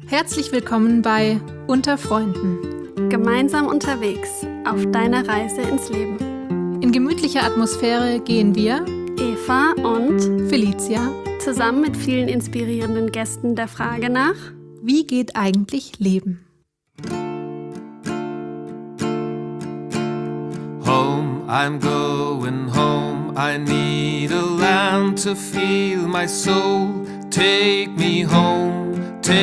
Herzlich willkommen bei Unter Freunden. Gemeinsam unterwegs auf deiner Reise ins Leben. In gemütlicher Atmosphäre gehen wir, Eva und Felicia, zusammen mit vielen inspirierenden Gästen der Frage nach: Wie geht eigentlich Leben? Home, I'm going home. I need a land to feel my soul. Take me home,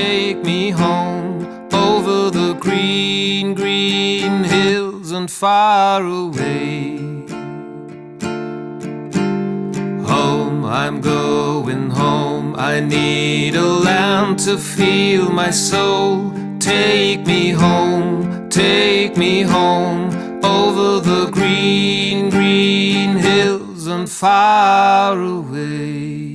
over the green, green hills and far away. Home, I'm going home. I need a land to feel my soul. Take me home, over the green, green hills and far away.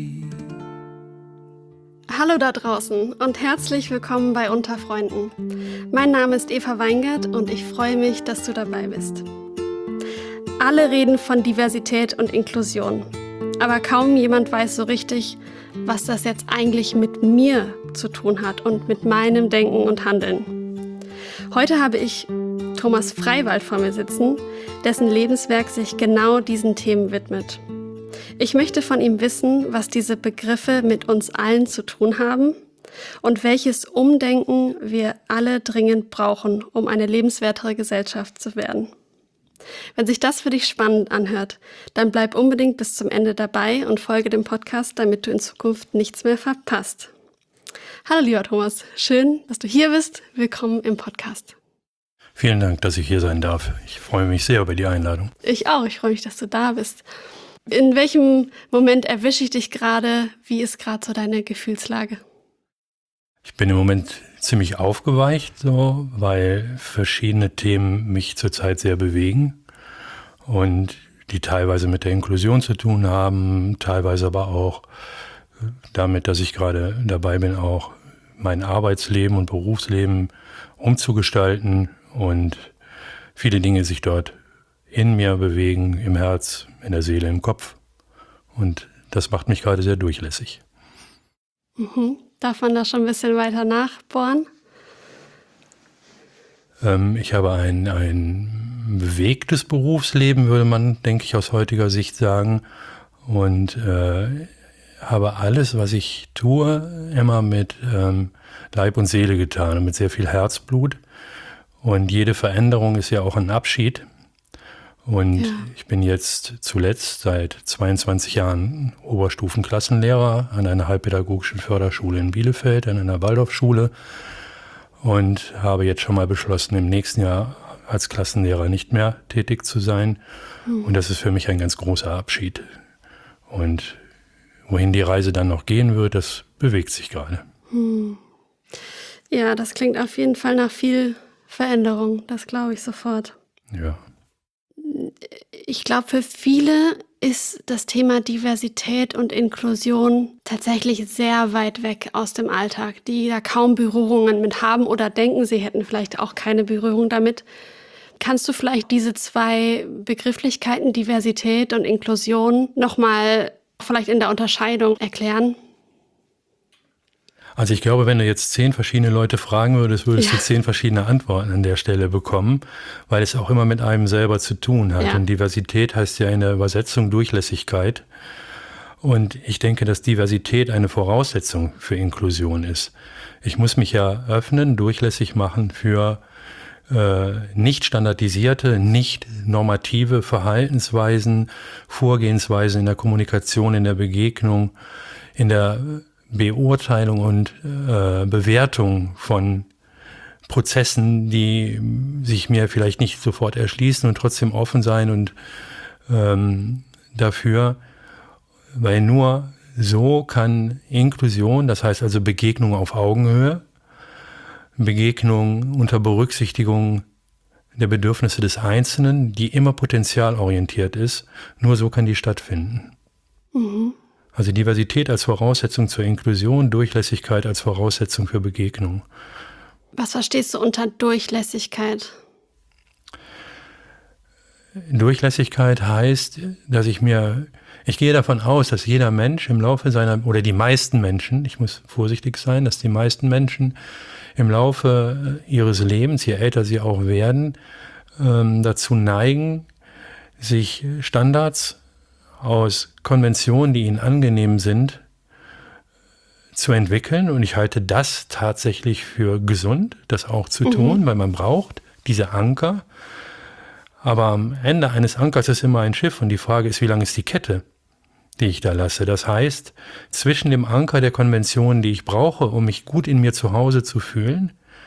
Hallo da draußen und herzlich willkommen bei Unter Freunden. Mein Name ist Eva Weingart und ich freue mich, dass du dabei bist. Alle reden von Diversität und Inklusion, aber kaum jemand weiß so richtig, was das jetzt eigentlich mit mir zu tun hat und mit meinem Denken und Handeln. Heute habe ich Thomas Freiwald vor mir sitzen, dessen Lebenswerk sich genau diesen Themen widmet. Ich möchte von ihm wissen, was diese Begriffe mit uns allen zu tun haben und welches Umdenken wir alle dringend brauchen, um eine lebenswertere Gesellschaft zu werden. Wenn sich das für dich spannend anhört, dann bleib unbedingt bis zum Ende dabei und folge dem Podcast, damit du in Zukunft nichts mehr verpasst. Hallo lieber Thomas, schön, dass du hier bist. Willkommen im Podcast. Vielen Dank, dass ich hier sein darf. Ich freue mich sehr über die Einladung. Ich auch, ich freue mich, dass du da bist. In welchem Moment erwische ich dich gerade? Wie ist gerade so deine Gefühlslage? Ich bin im Moment ziemlich aufgeweicht, weil verschiedene Themen mich zurzeit sehr bewegen und die teilweise mit der Inklusion zu tun haben, teilweise aber auch damit, dass ich gerade dabei bin, auch mein Arbeitsleben und Berufsleben umzugestalten und viele Dinge sich dort in mir bewegen, im Herz, in der Seele, im Kopf. Und das macht mich gerade sehr durchlässig. Darf man da schon ein bisschen weiter nachbohren? Ich habe ein bewegtes Berufsleben, würde man, denke ich, aus heutiger Sicht sagen. Und habe alles, was ich tue, immer mit Leib und Seele getan und mit sehr viel Herzblut. Und jede Veränderung ist ja auch ein Abschied. Und Ich bin jetzt zuletzt seit 22 Jahren Oberstufenklassenlehrer an einer halbpädagogischen Förderschule in Bielefeld, an einer Waldorfschule, und habe jetzt schon mal beschlossen, im nächsten Jahr als Klassenlehrer nicht mehr tätig zu sein. Und das ist für mich ein ganz großer Abschied. Und wohin die Reise dann noch gehen wird, das bewegt sich gerade. Ja, das klingt auf jeden Fall nach viel Veränderung, das glaube ich sofort. Ja. Ich glaube, für viele ist das Thema Diversität und Inklusion tatsächlich sehr weit weg aus dem Alltag, die da kaum Berührungen mit haben oder denken, sie hätten vielleicht auch keine Berührung damit. Kannst du vielleicht diese zwei Begrifflichkeiten, Diversität und Inklusion, nochmal vielleicht in der Unterscheidung erklären? Also ich glaube, wenn du jetzt 10 verschiedene Leute fragen würdest, würdest du 10 verschiedene Antworten an der Stelle bekommen, weil es auch immer mit einem selber zu tun hat. Ja. Und Diversität heißt ja in der Übersetzung Durchlässigkeit. Und ich denke, dass Diversität eine Voraussetzung für Inklusion ist. Ich muss mich ja öffnen, durchlässig machen für nicht standardisierte, nicht normative Verhaltensweisen, Vorgehensweisen in der Kommunikation, in der Begegnung, in der Beurteilung und Bewertung von Prozessen, die sich mir vielleicht nicht sofort erschließen, und trotzdem offen sein und dafür, weil nur so kann Inklusion, das heißt also Begegnung auf Augenhöhe, Begegnung unter Berücksichtigung der Bedürfnisse des Einzelnen, die immer potenzialorientiert ist, nur so kann die stattfinden. Also Diversität als Voraussetzung zur Inklusion, Durchlässigkeit als Voraussetzung für Begegnung. Was verstehst du unter Durchlässigkeit? Durchlässigkeit heißt, dass ich gehe davon aus, dass jeder Mensch im Laufe oder die meisten Menschen, ich muss vorsichtig sein, dass die meisten Menschen im Laufe ihres Lebens, je älter sie auch werden, dazu neigen, sich Standards aus Konventionen, die ihnen angenehm sind, zu entwickeln. Und ich halte das tatsächlich für gesund, das auch zu tun, weil man braucht diese Anker. Aber am Ende eines Ankers ist immer ein Schiff und die Frage ist, wie lang ist die Kette, die ich da lasse. Das heißt, zwischen dem Anker der Konventionen, die ich brauche, um mich gut in mir zu Hause zu fühlen,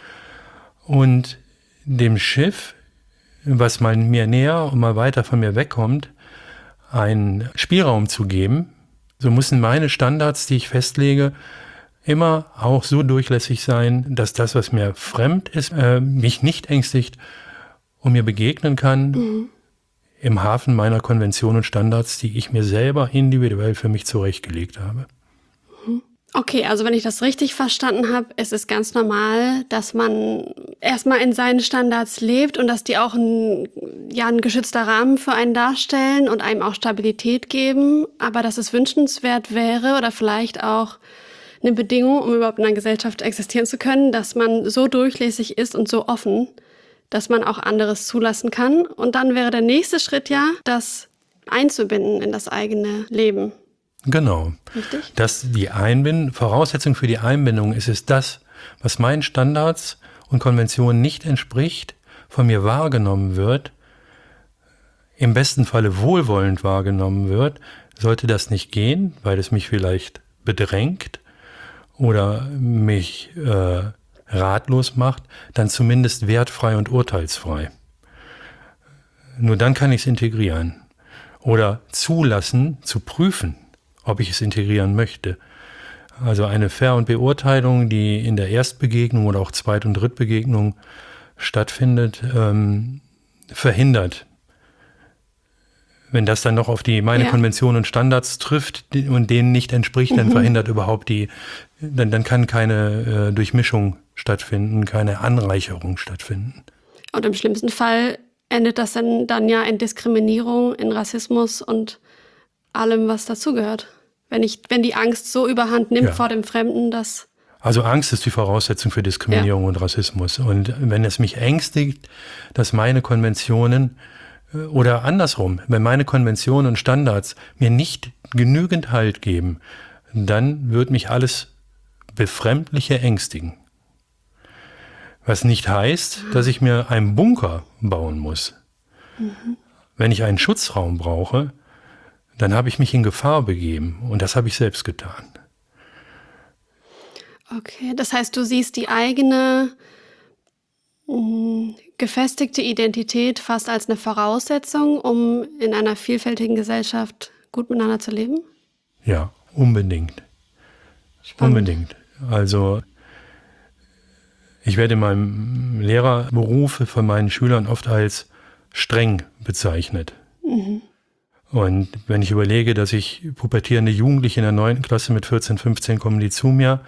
und dem Schiff, was mal mir näher und mal weiter von mir wegkommt, einen Spielraum zu geben, so müssen meine Standards, die ich festlege, immer auch so durchlässig sein, dass das, was mir fremd ist, mich nicht ängstigt und mir begegnen kann im Hafen meiner Konventionen und Standards, die ich mir selber individuell für mich zurechtgelegt habe. Okay, also wenn ich das richtig verstanden habe, ist es ganz normal, dass man erstmal in seinen Standards lebt und dass die auch ein geschützter Rahmen für einen darstellen und einem auch Stabilität geben, aber dass es wünschenswert wäre oder vielleicht auch eine Bedingung, um überhaupt in einer Gesellschaft existieren zu können, dass man so durchlässig ist und so offen, dass man auch anderes zulassen kann. Und dann wäre der nächste Schritt ja, das einzubinden in das eigene Leben. Genau. Richtig? Voraussetzung für die Einbindung ist es das, was meinen Standards und Konventionen nicht entspricht, von mir wahrgenommen wird, im besten Falle wohlwollend wahrgenommen wird. Sollte das nicht gehen, weil es mich vielleicht bedrängt oder mich ratlos macht, dann zumindest wertfrei und urteilsfrei. Nur dann kann ich es integrieren oder zulassen, zu prüfen, ob ich es integrieren möchte. Also eine Ver- und Beurteilung, die in der Erstbegegnung oder auch Zweit- und Drittbegegnung stattfindet, verhindert. Wenn das dann noch auf meine Konventionen und Standards trifft und denen nicht entspricht, dann verhindert überhaupt dann kann keine Durchmischung stattfinden, keine Anreicherung stattfinden. Und im schlimmsten Fall endet das dann ja in Diskriminierung, in Rassismus und allem, was dazugehört. Wenn die Angst so überhand nimmt vor dem Fremden, dass... Also Angst ist die Voraussetzung für Diskriminierung und Rassismus. Und wenn es mich ängstigt, dass meine Konventionen oder andersrum, wenn meine Konventionen und Standards mir nicht genügend Halt geben, dann wird mich alles Befremdliche ängstigen. Was nicht heißt, dass ich mir einen Bunker bauen muss. Wenn ich einen Schutzraum brauche, dann habe ich mich in Gefahr begeben und das habe ich selbst getan. Okay, das heißt, du siehst die eigene gefestigte Identität fast als eine Voraussetzung, um in einer vielfältigen Gesellschaft gut miteinander zu leben? Ja, unbedingt. Spannend. Unbedingt. Also ich werde in meinem Lehrerberuf von meinen Schülern oft als streng bezeichnet. Und wenn ich überlege, dass ich pubertierende Jugendliche in der 9. Klasse mit 14, 15 kommen die zu mir,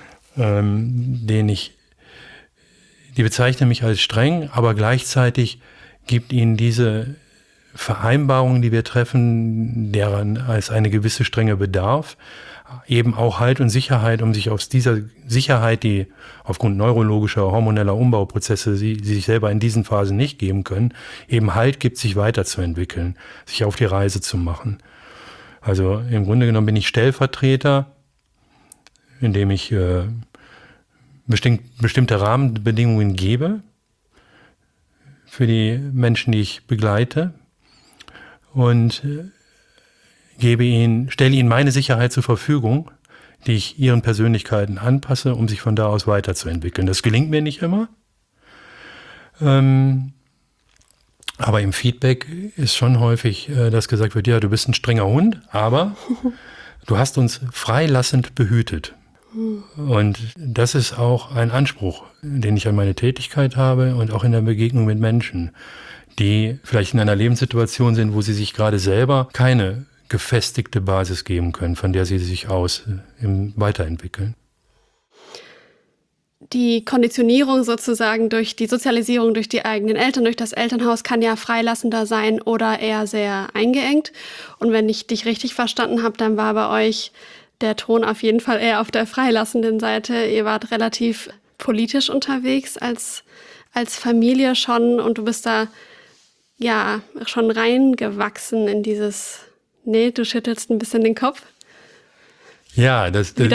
die bezeichnen mich als streng, aber gleichzeitig gibt ihnen diese Vereinbarung, die wir treffen, deren als eine gewisse Strenge bedarf, eben auch Halt und Sicherheit, um sich aus dieser Sicherheit, die aufgrund neurologischer, hormoneller Umbauprozesse sie sich selber in diesen Phasen nicht geben können, eben Halt gibt, sich weiterzuentwickeln, sich auf die Reise zu machen. Also im Grunde genommen bin ich Stellvertreter, indem ich bestimmte Rahmenbedingungen gebe für die Menschen, die ich begleite und stelle ihnen meine Sicherheit zur Verfügung, die ich ihren Persönlichkeiten anpasse, um sich von da aus weiterzuentwickeln. Das gelingt mir nicht immer. Aber im Feedback ist schon häufig, dass gesagt wird, ja, du bist ein strenger Hund, aber du hast uns freilassend behütet. Und das ist auch ein Anspruch, den ich an meine Tätigkeit habe und auch in der Begegnung mit Menschen, die vielleicht in einer Lebenssituation sind, wo sie sich gerade selber keine gefestigte Basis geben können, von der sie sich aus weiterentwickeln. die Konditionierung sozusagen durch die Sozialisierung durch die eigenen Eltern, durch das Elternhaus kann ja freilassender sein oder eher sehr eingeengt. Und wenn ich dich richtig verstanden habe, dann war bei euch der Ton auf jeden Fall eher auf der freilassenden Seite. Ihr wart relativ politisch unterwegs als Familie schon und du bist da ja schon reingewachsen in dieses, nee, du schüttelst ein bisschen den Kopf. Ja, das ist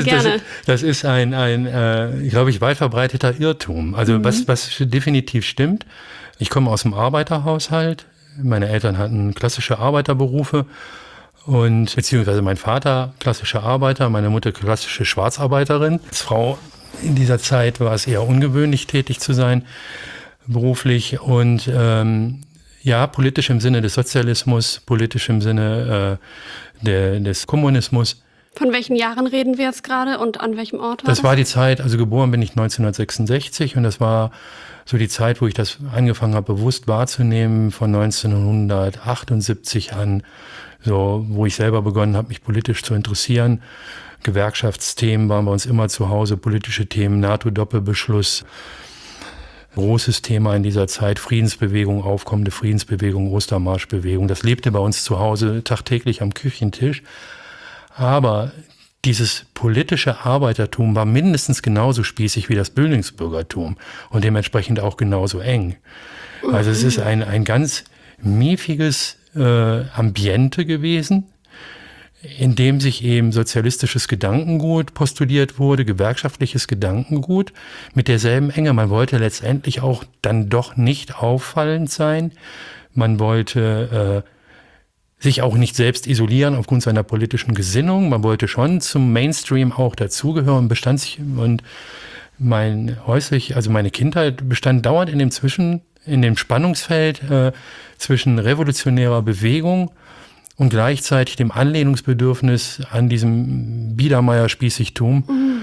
ein glaube ich, weit verbreiteter Irrtum. Also was definitiv stimmt, ich komme aus dem Arbeiterhaushalt, meine Eltern hatten klassische Arbeiterberufe und beziehungsweise mein Vater klassische Arbeiter, meine Mutter klassische Schwarzarbeiterin. Als Frau in dieser Zeit war es eher ungewöhnlich, tätig zu sein, beruflich und ja, politisch im Sinne des Sozialismus, politisch im Sinne des Kommunismus. Von welchen Jahren reden wir jetzt gerade und an welchem Ort war das? Das war die Zeit, also geboren bin ich 1966 und das war so die Zeit, wo ich das angefangen habe, bewusst wahrzunehmen, von 1978 an, so wo ich selber begonnen habe, mich politisch zu interessieren. Gewerkschaftsthemen waren bei uns immer zu Hause, politische Themen, NATO-Doppelbeschluss. Großes Thema in dieser Zeit, Friedensbewegung, aufkommende Friedensbewegung, Ostermarschbewegung. Das lebte bei uns zu Hause tagtäglich am Küchentisch. Aber dieses politische Arbeitertum war mindestens genauso spießig wie das Bildungsbürgertum und dementsprechend auch genauso eng. Also es ist ein ganz miefiges Ambiente gewesen, in dem sich eben sozialistisches Gedankengut postuliert wurde, gewerkschaftliches Gedankengut mit derselben Enge. Man wollte letztendlich auch dann doch nicht auffallend sein. Man wollte sich auch nicht selbst isolieren aufgrund seiner politischen Gesinnung. Man wollte schon zum Mainstream auch dazugehören, und meine Kindheit bestand dauernd in dem Spannungsfeld zwischen revolutionärer Bewegung und gleichzeitig dem Anlehnungsbedürfnis an diesem Biedermeier-Spießigtum,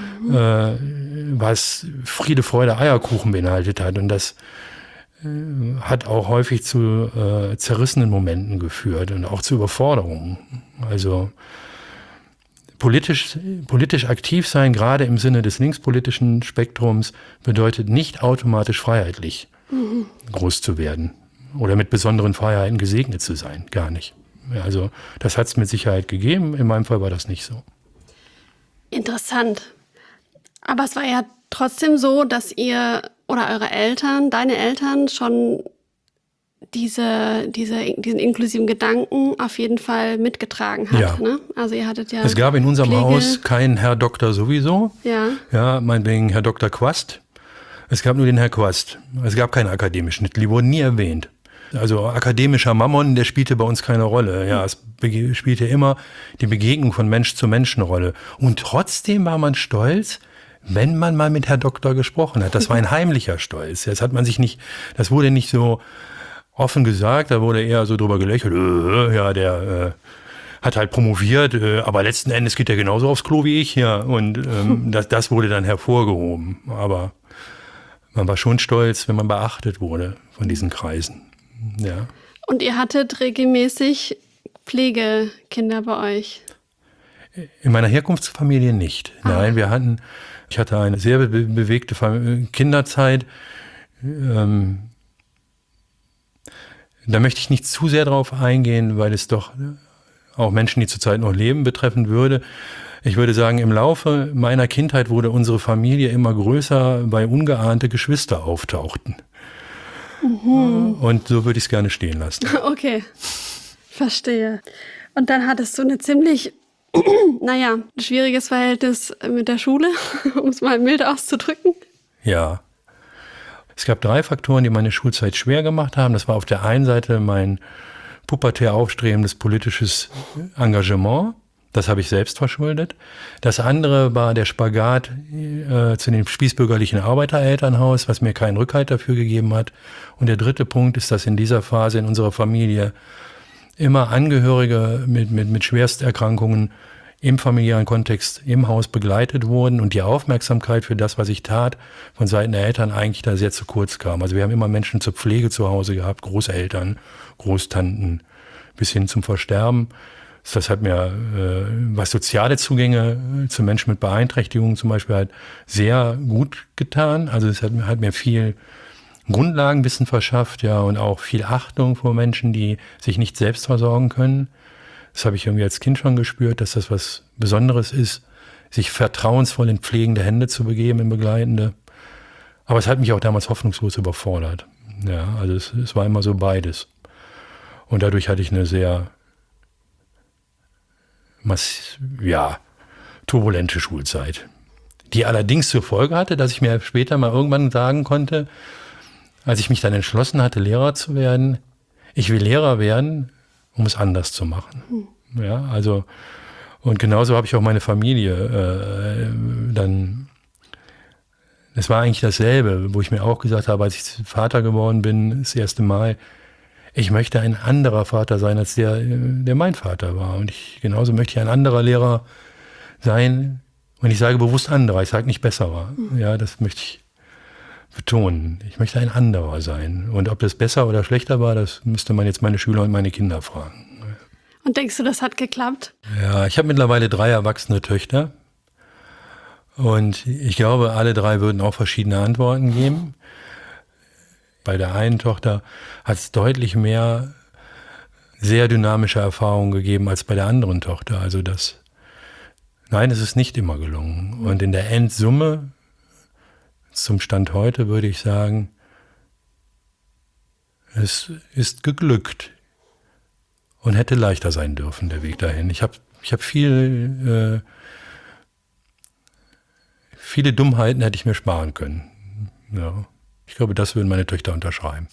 was Friede, Freude, Eierkuchen beinhaltet hat. Und das hat auch häufig zu zerrissenen Momenten geführt und auch zu Überforderungen. Also politisch aktiv sein, gerade im Sinne des linkspolitischen Spektrums, bedeutet nicht automatisch freiheitlich groß zu werden oder mit besonderen Freiheiten gesegnet zu sein. Gar nicht. Also das hat es mit Sicherheit gegeben. In meinem Fall war das nicht so. Interessant. Aber es war ja trotzdem so, dass ihr oder eure Eltern, deine Eltern schon diesen inklusiven Gedanken auf jeden Fall mitgetragen hat. Ja. Ne? Also ihr hattet ja. Es gab in unserem Haus keinen Herr Doktor sowieso. Ja. Ja, meinetwegen Herr Dr. Quast. Es gab nur den Herr Quast. Es gab keine akademischen Titel, die wurden nie erwähnt. Also akademischer Mammon, der spielte bei uns keine Rolle. Ja, es spielte immer die Begegnung von Mensch zu Mensch eine Rolle. Und trotzdem war man stolz, wenn man mal mit Herr Doktor gesprochen hat. Das war ein heimlicher Stolz. Das wurde nicht so offen gesagt, da wurde eher so drüber gelächelt. Ja, der hat halt promoviert, aber letzten Endes geht er genauso aufs Klo wie ich. Ja, und das wurde dann hervorgehoben. Aber man war schon stolz, wenn man beachtet wurde von diesen Kreisen. Ja. Und ihr hattet regelmäßig Pflegekinder bei euch? In meiner Herkunftsfamilie nicht. Nein, ich hatte eine sehr bewegte Kinderzeit. Da möchte ich nicht zu sehr drauf eingehen, weil es doch auch Menschen, die zurzeit noch leben, betreffen würde. Ich würde sagen, im Laufe meiner Kindheit wurde unsere Familie immer größer, weil ungeahnte Geschwister auftauchten. Und so würde ich es gerne stehen lassen. Okay, verstehe. Und dann hattest du eine ziemlich, schwieriges Verhältnis mit der Schule, um es mal mild auszudrücken. Ja. Es gab 3 Faktoren, die meine Schulzeit schwer gemacht haben. Das war auf der einen Seite mein pubertär aufstrebendes politisches Engagement. Das habe ich selbst verschuldet. Das andere war der Spagat zu dem spießbürgerlichen Arbeiterelternhaus, was mir keinen Rückhalt dafür gegeben hat. Und der dritte Punkt ist, dass in dieser Phase in unserer Familie immer Angehörige mit Schwersterkrankungen im familiären Kontext im Haus begleitet wurden und die Aufmerksamkeit für das, was ich tat, von Seiten der Eltern eigentlich da sehr zu kurz kam. Also wir haben immer Menschen zur Pflege zu Hause gehabt, Großeltern, Großtanten, bis hin zum Versterben. Das hat mir, was soziale Zugänge zu Menschen mit Beeinträchtigungen zum Beispiel halt sehr gut getan. Also es hat mir viel Grundlagenwissen verschafft, ja, und auch viel Achtung vor Menschen, die sich nicht selbst versorgen können. Das habe ich irgendwie als Kind schon gespürt, dass das was Besonderes ist, sich vertrauensvoll in pflegende Hände zu begeben, in begleitende. Aber es hat mich auch damals hoffnungslos überfordert. Ja, also es war immer so beides. Und dadurch hatte ich eine sehr turbulente Schulzeit, die allerdings zur Folge hatte, dass ich mir später mal irgendwann sagen konnte, als ich mich dann entschlossen hatte, Lehrer zu werden, ich will Lehrer werden, um es anders zu machen. Ja, also, und genauso habe ich auch meine Familie dann, es war eigentlich dasselbe, wo ich mir auch gesagt habe, als ich Vater geworden bin, das erste Mal, ich möchte ein anderer Vater sein, als der mein Vater war. Und genauso möchte ich ein anderer Lehrer sein. Und ich sage bewusst anderer, ich sage nicht besserer. Ja, das möchte ich betonen. Ich möchte ein anderer sein. Und ob das besser oder schlechter war, das müsste man jetzt meine Schüler und meine Kinder fragen. Und denkst du, das hat geklappt? Ja, ich habe mittlerweile 3 erwachsene Töchter. Und ich glaube, alle 3 würden auch verschiedene Antworten geben. Bei der einen Tochter hat es deutlich mehr sehr dynamische Erfahrungen gegeben als bei der anderen Tochter. Also nein, es ist nicht immer gelungen. Und in der Endsumme, zum Stand heute, würde ich sagen, es ist geglückt und hätte leichter sein dürfen, der Weg dahin. Ich hab viele Dummheiten hätte ich mir sparen können. Ja. Ich glaube, das würden meine Töchter unterschreiben.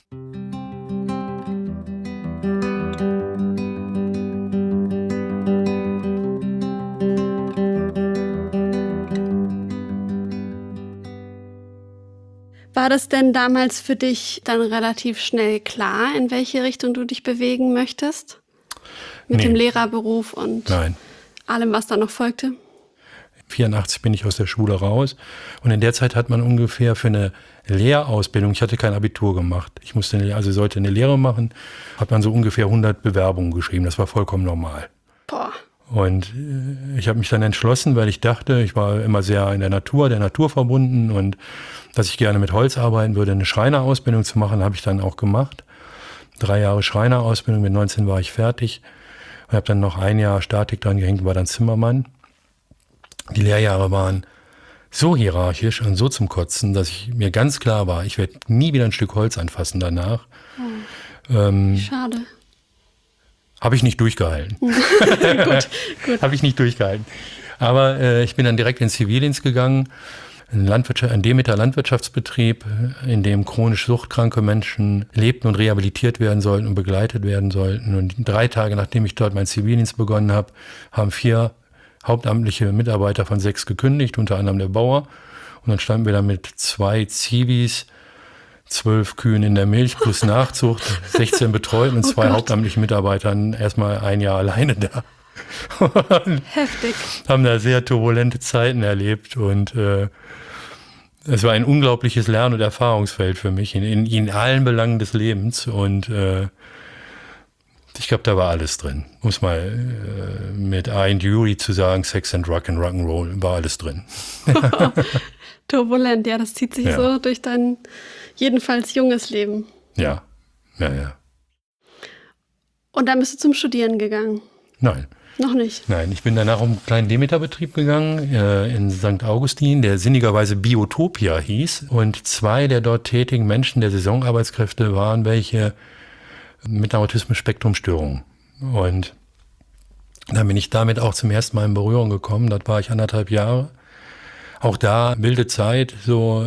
War das denn damals für dich dann relativ schnell klar, in welche Richtung du dich bewegen möchtest? Mit dem Lehrerberuf und allem, was da noch folgte? 1984 bin ich aus der Schule raus und in der Zeit hat man ungefähr für eine Lehrausbildung, ich hatte kein Abitur gemacht, sollte eine Lehre machen, hat man so ungefähr 100 Bewerbungen geschrieben, das war vollkommen normal. Boah. Und ich habe mich dann entschlossen, weil ich dachte, ich war immer sehr in der Natur verbunden und dass ich gerne mit Holz arbeiten würde, eine Schreinerausbildung zu machen, habe ich dann auch gemacht. 3 Jahre Schreinerausbildung, mit 19 war ich fertig und habe dann noch 1 Jahr Statik dran gehängt, war dann Zimmermann. Die Lehrjahre waren so hierarchisch und so zum Kotzen, dass mir ganz klar war, ich werde nie wieder ein Stück Holz anfassen danach. Schade. Habe ich nicht durchgehalten. Gut. Habe ich nicht durchgehalten. Aber ich bin dann direkt in den Zivildienst gegangen, ein Demeter Landwirtschaftsbetrieb, in dem chronisch suchtkranke Menschen lebten und rehabilitiert werden sollten und begleitet werden sollten. Und 3 Tage, nachdem ich dort meinen Zivildienst begonnen habe, haben 4 hauptamtliche Mitarbeiter von 6 gekündigt, unter anderem der Bauer. Und dann standen wir da mit 2 Zivis, 12 Kühen in der Milch plus Nachzucht, 16 betreut und 2 hauptamtlichen Mitarbeitern erstmal 1 Jahr alleine da. Heftig. Haben da sehr turbulente Zeiten erlebt und es war ein unglaubliches Lern- und Erfahrungsfeld für mich in allen Belangen des Lebens und ich glaube, da war alles drin. Muss mal mit Ian Dury zu sagen, Sex and Rock'n'Roll, war alles drin. Turbulent, ja, das zieht sich so durch dein jedenfalls junges Leben. Ja. Und dann bist du zum Studieren gegangen? Nein. Noch nicht? Nein, ich bin danach um einen kleinen Demeterbetrieb gegangen in St. Augustin, der sinnigerweise Biotopia hieß. Und 2 der dort tätigen Menschen, der Saisonarbeitskräfte, waren welche mit einer Autismus-Spektrum-Störung. Und dann bin ich damit auch zum ersten Mal in Berührung gekommen. Dort war ich 1,5 Jahre. Auch da wilde Zeit, so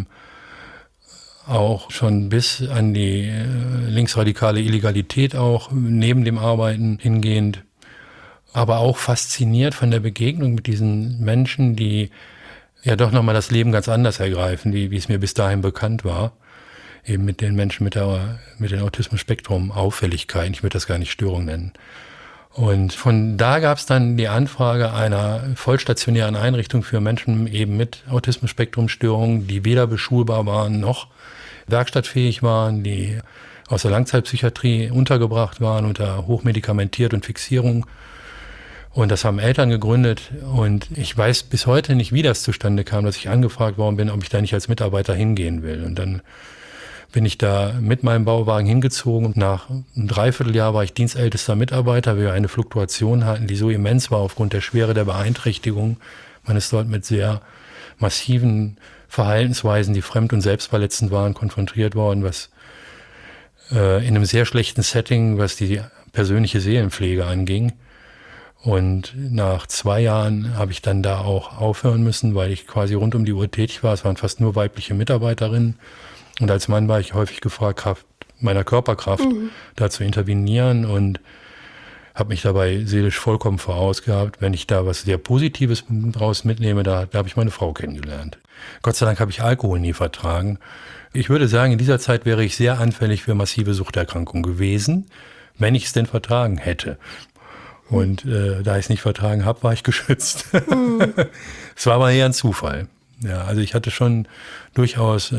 auch schon bis an die linksradikale Illegalität auch neben dem Arbeiten hingehend. Aber auch fasziniert von der Begegnung mit diesen Menschen, die ja doch nochmal das Leben ganz anders ergreifen, wie es mir bis dahin bekannt war. Eben mit den Menschen mit den Autismus-Spektrum-Auffälligkeiten, ich würde das gar nicht Störung nennen. Und von da gab es dann die Anfrage einer vollstationären Einrichtung für Menschen eben mit Autismus-Spektrum-Störungen, die weder beschulbar waren noch werkstattfähig waren, die aus der Langzeitpsychiatrie untergebracht waren unter hochmedikamentiert und Fixierung Und das haben Eltern gegründet und ich weiß bis heute nicht, wie das zustande kam, dass ich angefragt worden bin, ob ich da nicht als Mitarbeiter hingehen will. Und dann bin ich da mit meinem Bauwagen hingezogen und nach einem Dreivierteljahr war ich dienstältester Mitarbeiter, weil wir eine Fluktuation hatten, die so immens war aufgrund der Schwere der Beeinträchtigung. Man ist dort mit sehr massiven Verhaltensweisen, die fremd- und selbstverletzend waren, konfrontiert worden, was in einem sehr schlechten Setting, was die persönliche Seelenpflege anging. Und nach 2 Jahren habe ich dann da auch aufhören müssen, weil ich quasi rund um die Uhr tätig war. Es waren fast nur weibliche Mitarbeiterinnen. Und als Mann war ich häufig gefragt, Kraft meiner Körperkraft da zu intervenieren und habe mich dabei seelisch vollkommen vorausgehabt. Wenn ich da was sehr Positives draus mitnehme, da habe ich meine Frau kennengelernt. Gott sei Dank habe ich Alkohol nie vertragen. Ich würde sagen, in dieser Zeit wäre ich sehr anfällig für massive Suchterkrankungen gewesen, wenn ich es denn vertragen hätte. Und da ich es nicht vertragen habe, war ich geschützt. Es war aber eher ein Zufall. Ja, also ich hatte schon durchaus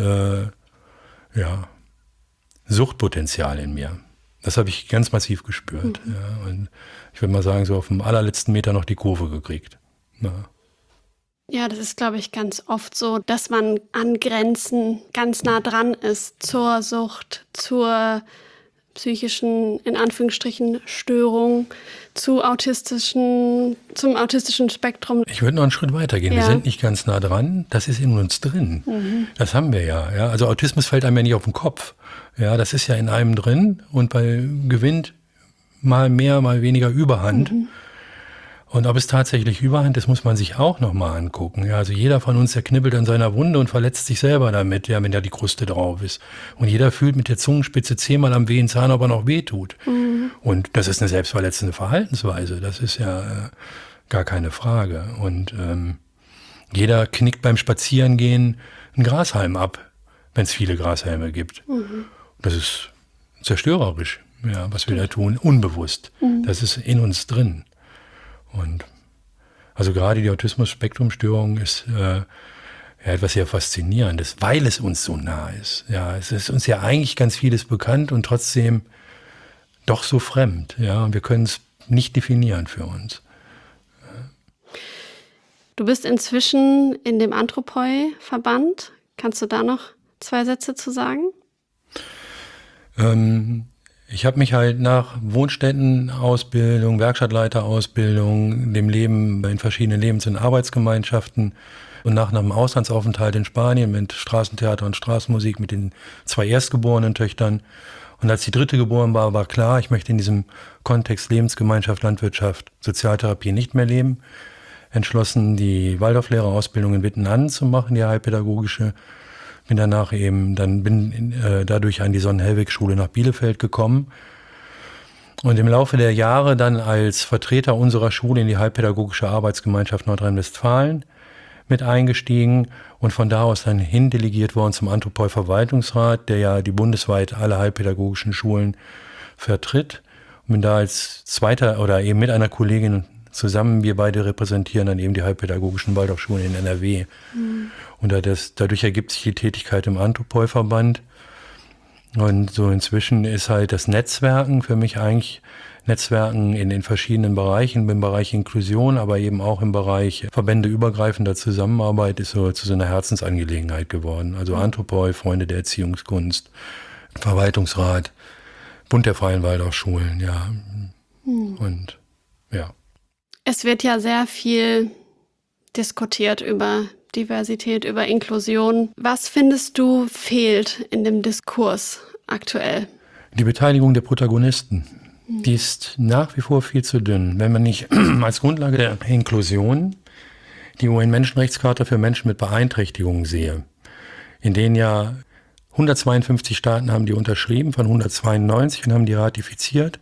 Suchtpotenzial in mir. Das habe ich ganz massiv gespürt. Ja, und ich würde mal sagen, so auf dem allerletzten Meter noch die Kurve gekriegt. Ja. Ja, das ist, glaube ich, ganz oft so, dass man an Grenzen ganz nah dran ist zur Sucht, zur psychischen, in Anführungsstrichen, Störung, zum autistischen Spektrum. Ich würde noch einen Schritt weiter gehen. Wir sind nicht ganz nah dran, das ist in uns drin. Das haben wir ja. Also Autismus fällt einem ja nicht auf den Kopf. Ja, das ist ja in einem drin und gewinnt mal mehr, mal weniger Überhand. Und ob es tatsächlich Überhand ist, muss man sich auch nochmal angucken. Ja, also jeder von uns, der knibbelt an seiner Wunde und verletzt sich selber damit, ja, wenn da die Kruste drauf ist. Und jeder fühlt mit der Zungenspitze 10-mal am wehen Zahn, ob er noch weh tut. Und das ist eine selbstverletzende Verhaltensweise. Das ist ja gar keine Frage. Und jeder knickt beim Spazierengehen einen Grashalm ab, wenn es viele Grashalme gibt. Das ist zerstörerisch, ja, was wir da tun, unbewusst. Das ist in uns drin. Und also gerade die Autismus-Spektrum-Störung ist etwas sehr Faszinierendes, weil es uns so nah ist. Ja, es ist uns ja eigentlich ganz vieles bekannt und trotzdem doch so fremd. Ja, und wir können es nicht definieren für uns. Du bist inzwischen in dem Anthropoi-Verband. Kannst du da noch 2 Sätze zu sagen? Ich habe mich halt nach Wohnstättenausbildung, Werkstattleiterausbildung, dem Leben in verschiedenen Lebens- und Arbeitsgemeinschaften und nach einem Auslandsaufenthalt in Spanien mit Straßentheater und Straßenmusik mit den 2 erstgeborenen Töchtern. Und als die 3. geboren war, war klar, ich möchte in diesem Kontext Lebensgemeinschaft, Landwirtschaft, Sozialtherapie nicht mehr leben. Entschlossen, die Waldorflehrerausbildung in Wittenhanden zu machen, die heilpädagogische. Bin danach dadurch an die Sonnenhellwig-Schule nach Bielefeld gekommen und im Laufe der Jahre dann als Vertreter unserer Schule in die Heilpädagogische Arbeitsgemeinschaft Nordrhein-Westfalen mit eingestiegen und von da aus dann hindelegiert worden zum Anthropoi-Verwaltungsrat, der ja die bundesweit alle heilpädagogischen Schulen vertritt. Und bin da als zweiter oder eben mit einer Kollegin zusammen, wir beide repräsentieren dann eben die heilpädagogischen Waldorfschulen in NRW. Und dadurch ergibt sich die Tätigkeit im Anthropoi-Verband. Und so inzwischen ist halt das Netzwerken für mich eigentlich Netzwerken in den verschiedenen Bereichen, im Bereich Inklusion, aber eben auch im Bereich verbändeübergreifender Zusammenarbeit ist so zu so einer Herzensangelegenheit geworden. Also Anthropoi, Freunde der Erziehungskunst, Verwaltungsrat, Bund der Freien Waldorfschulen, ja. Und ja. Es wird ja sehr viel diskutiert über Diversität, über Inklusion. Was findest du fehlt in dem Diskurs aktuell? Die Beteiligung der Protagonisten, die ist nach wie vor viel zu dünn. Wenn man nicht als Grundlage der Inklusion die UN-Menschenrechtscharta für Menschen mit Beeinträchtigungen sehe, in denen ja 152 Staaten haben die unterschrieben, von 192 und haben die ratifiziert.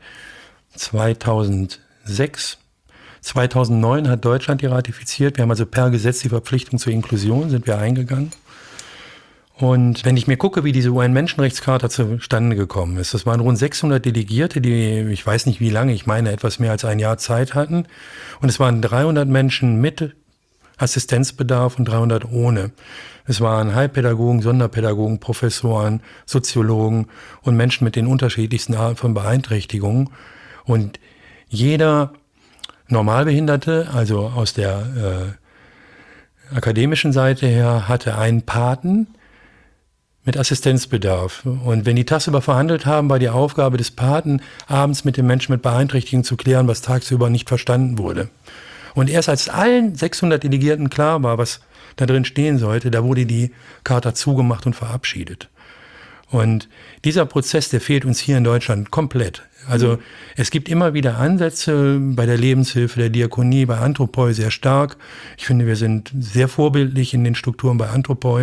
2009 hat Deutschland die ratifiziert. Wir haben also per Gesetz die Verpflichtung zur Inklusion, sind wir eingegangen. Und wenn ich mir gucke, wie diese UN-Menschenrechtscharta zustande gekommen ist, das waren rund 600 Delegierte, die, ich weiß nicht wie lange, ich meine etwas mehr als ein Jahr Zeit hatten. Und es waren 300 Menschen mit Assistenzbedarf und 300 ohne. Es waren Heilpädagogen, Sonderpädagogen, Professoren, Soziologen und Menschen mit den unterschiedlichsten Arten von Beeinträchtigungen. Und jeder Normalbehinderte, also aus der akademischen Seite her, hatte einen Paten mit Assistenzbedarf. Und wenn die tagsüber verhandelt haben, war die Aufgabe des Paten, abends mit dem Menschen mit Beeinträchtigung zu klären, was tagsüber nicht verstanden wurde. Und erst als allen 600 Delegierten klar war, was da drin stehen sollte, da wurde die Charta zugemacht und verabschiedet. Und dieser Prozess, der fehlt uns hier in Deutschland komplett. Also es gibt immer wieder Ansätze bei der Lebenshilfe, der Diakonie, bei Anthropoi sehr stark. Ich finde, wir sind sehr vorbildlich in den Strukturen bei Anthropoi.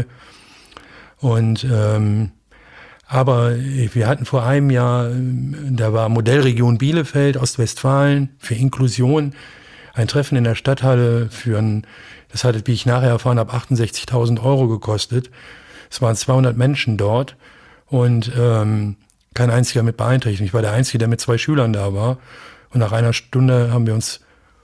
Und aber wir hatten vor einem Jahr, da war Modellregion Bielefeld, Ostwestfalen für Inklusion, ein Treffen in der Stadthalle das hatte, wie ich nachher erfahren habe, 68.000 € gekostet. Es waren 200 Menschen dort und kein einziger mit Beeinträchtigung. Ich war der Einzige, der mit 2 Schülern da war. Und nach einer Stunde haben wir uns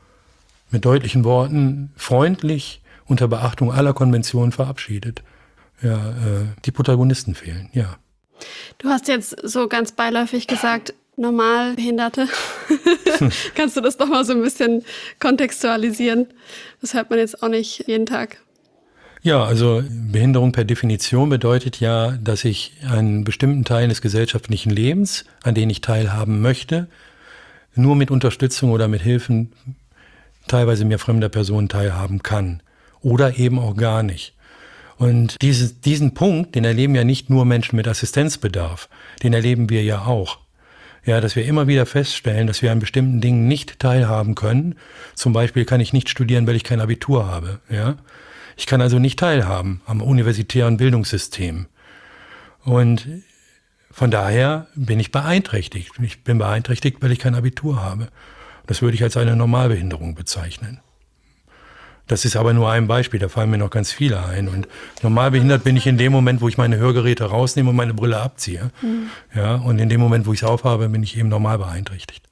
mit deutlichen Worten freundlich unter Beachtung aller Konventionen verabschiedet. Ja, die Protagonisten fehlen, ja. Du hast jetzt so ganz beiläufig gesagt, Normalbehinderte. Kannst du das doch mal so ein bisschen kontextualisieren? Das hört man jetzt auch nicht jeden Tag. Ja, also Behinderung per Definition bedeutet ja, dass ich an bestimmten Teilen des gesellschaftlichen Lebens, an denen ich teilhaben möchte, nur mit Unterstützung oder mit Hilfen teilweise mir fremder Personen teilhaben kann. Oder eben auch gar nicht. Und diesen Punkt, den erleben ja nicht nur Menschen mit Assistenzbedarf, den erleben wir ja auch. Ja, dass wir immer wieder feststellen, dass wir an bestimmten Dingen nicht teilhaben können. Zum Beispiel kann ich nicht studieren, weil ich kein Abitur habe. Ja, ich kann also nicht teilhaben am universitären Bildungssystem. Und von daher bin ich beeinträchtigt. Ich bin beeinträchtigt, weil ich kein Abitur habe. Das würde ich als eine Normalbehinderung bezeichnen. Das ist aber nur ein Beispiel, da fallen mir noch ganz viele ein. Und normalbehindert bin ich in dem Moment, wo ich meine Hörgeräte rausnehme und meine Brille abziehe. Ja, und in dem Moment, wo ich es aufhabe, bin ich eben normal beeinträchtigt.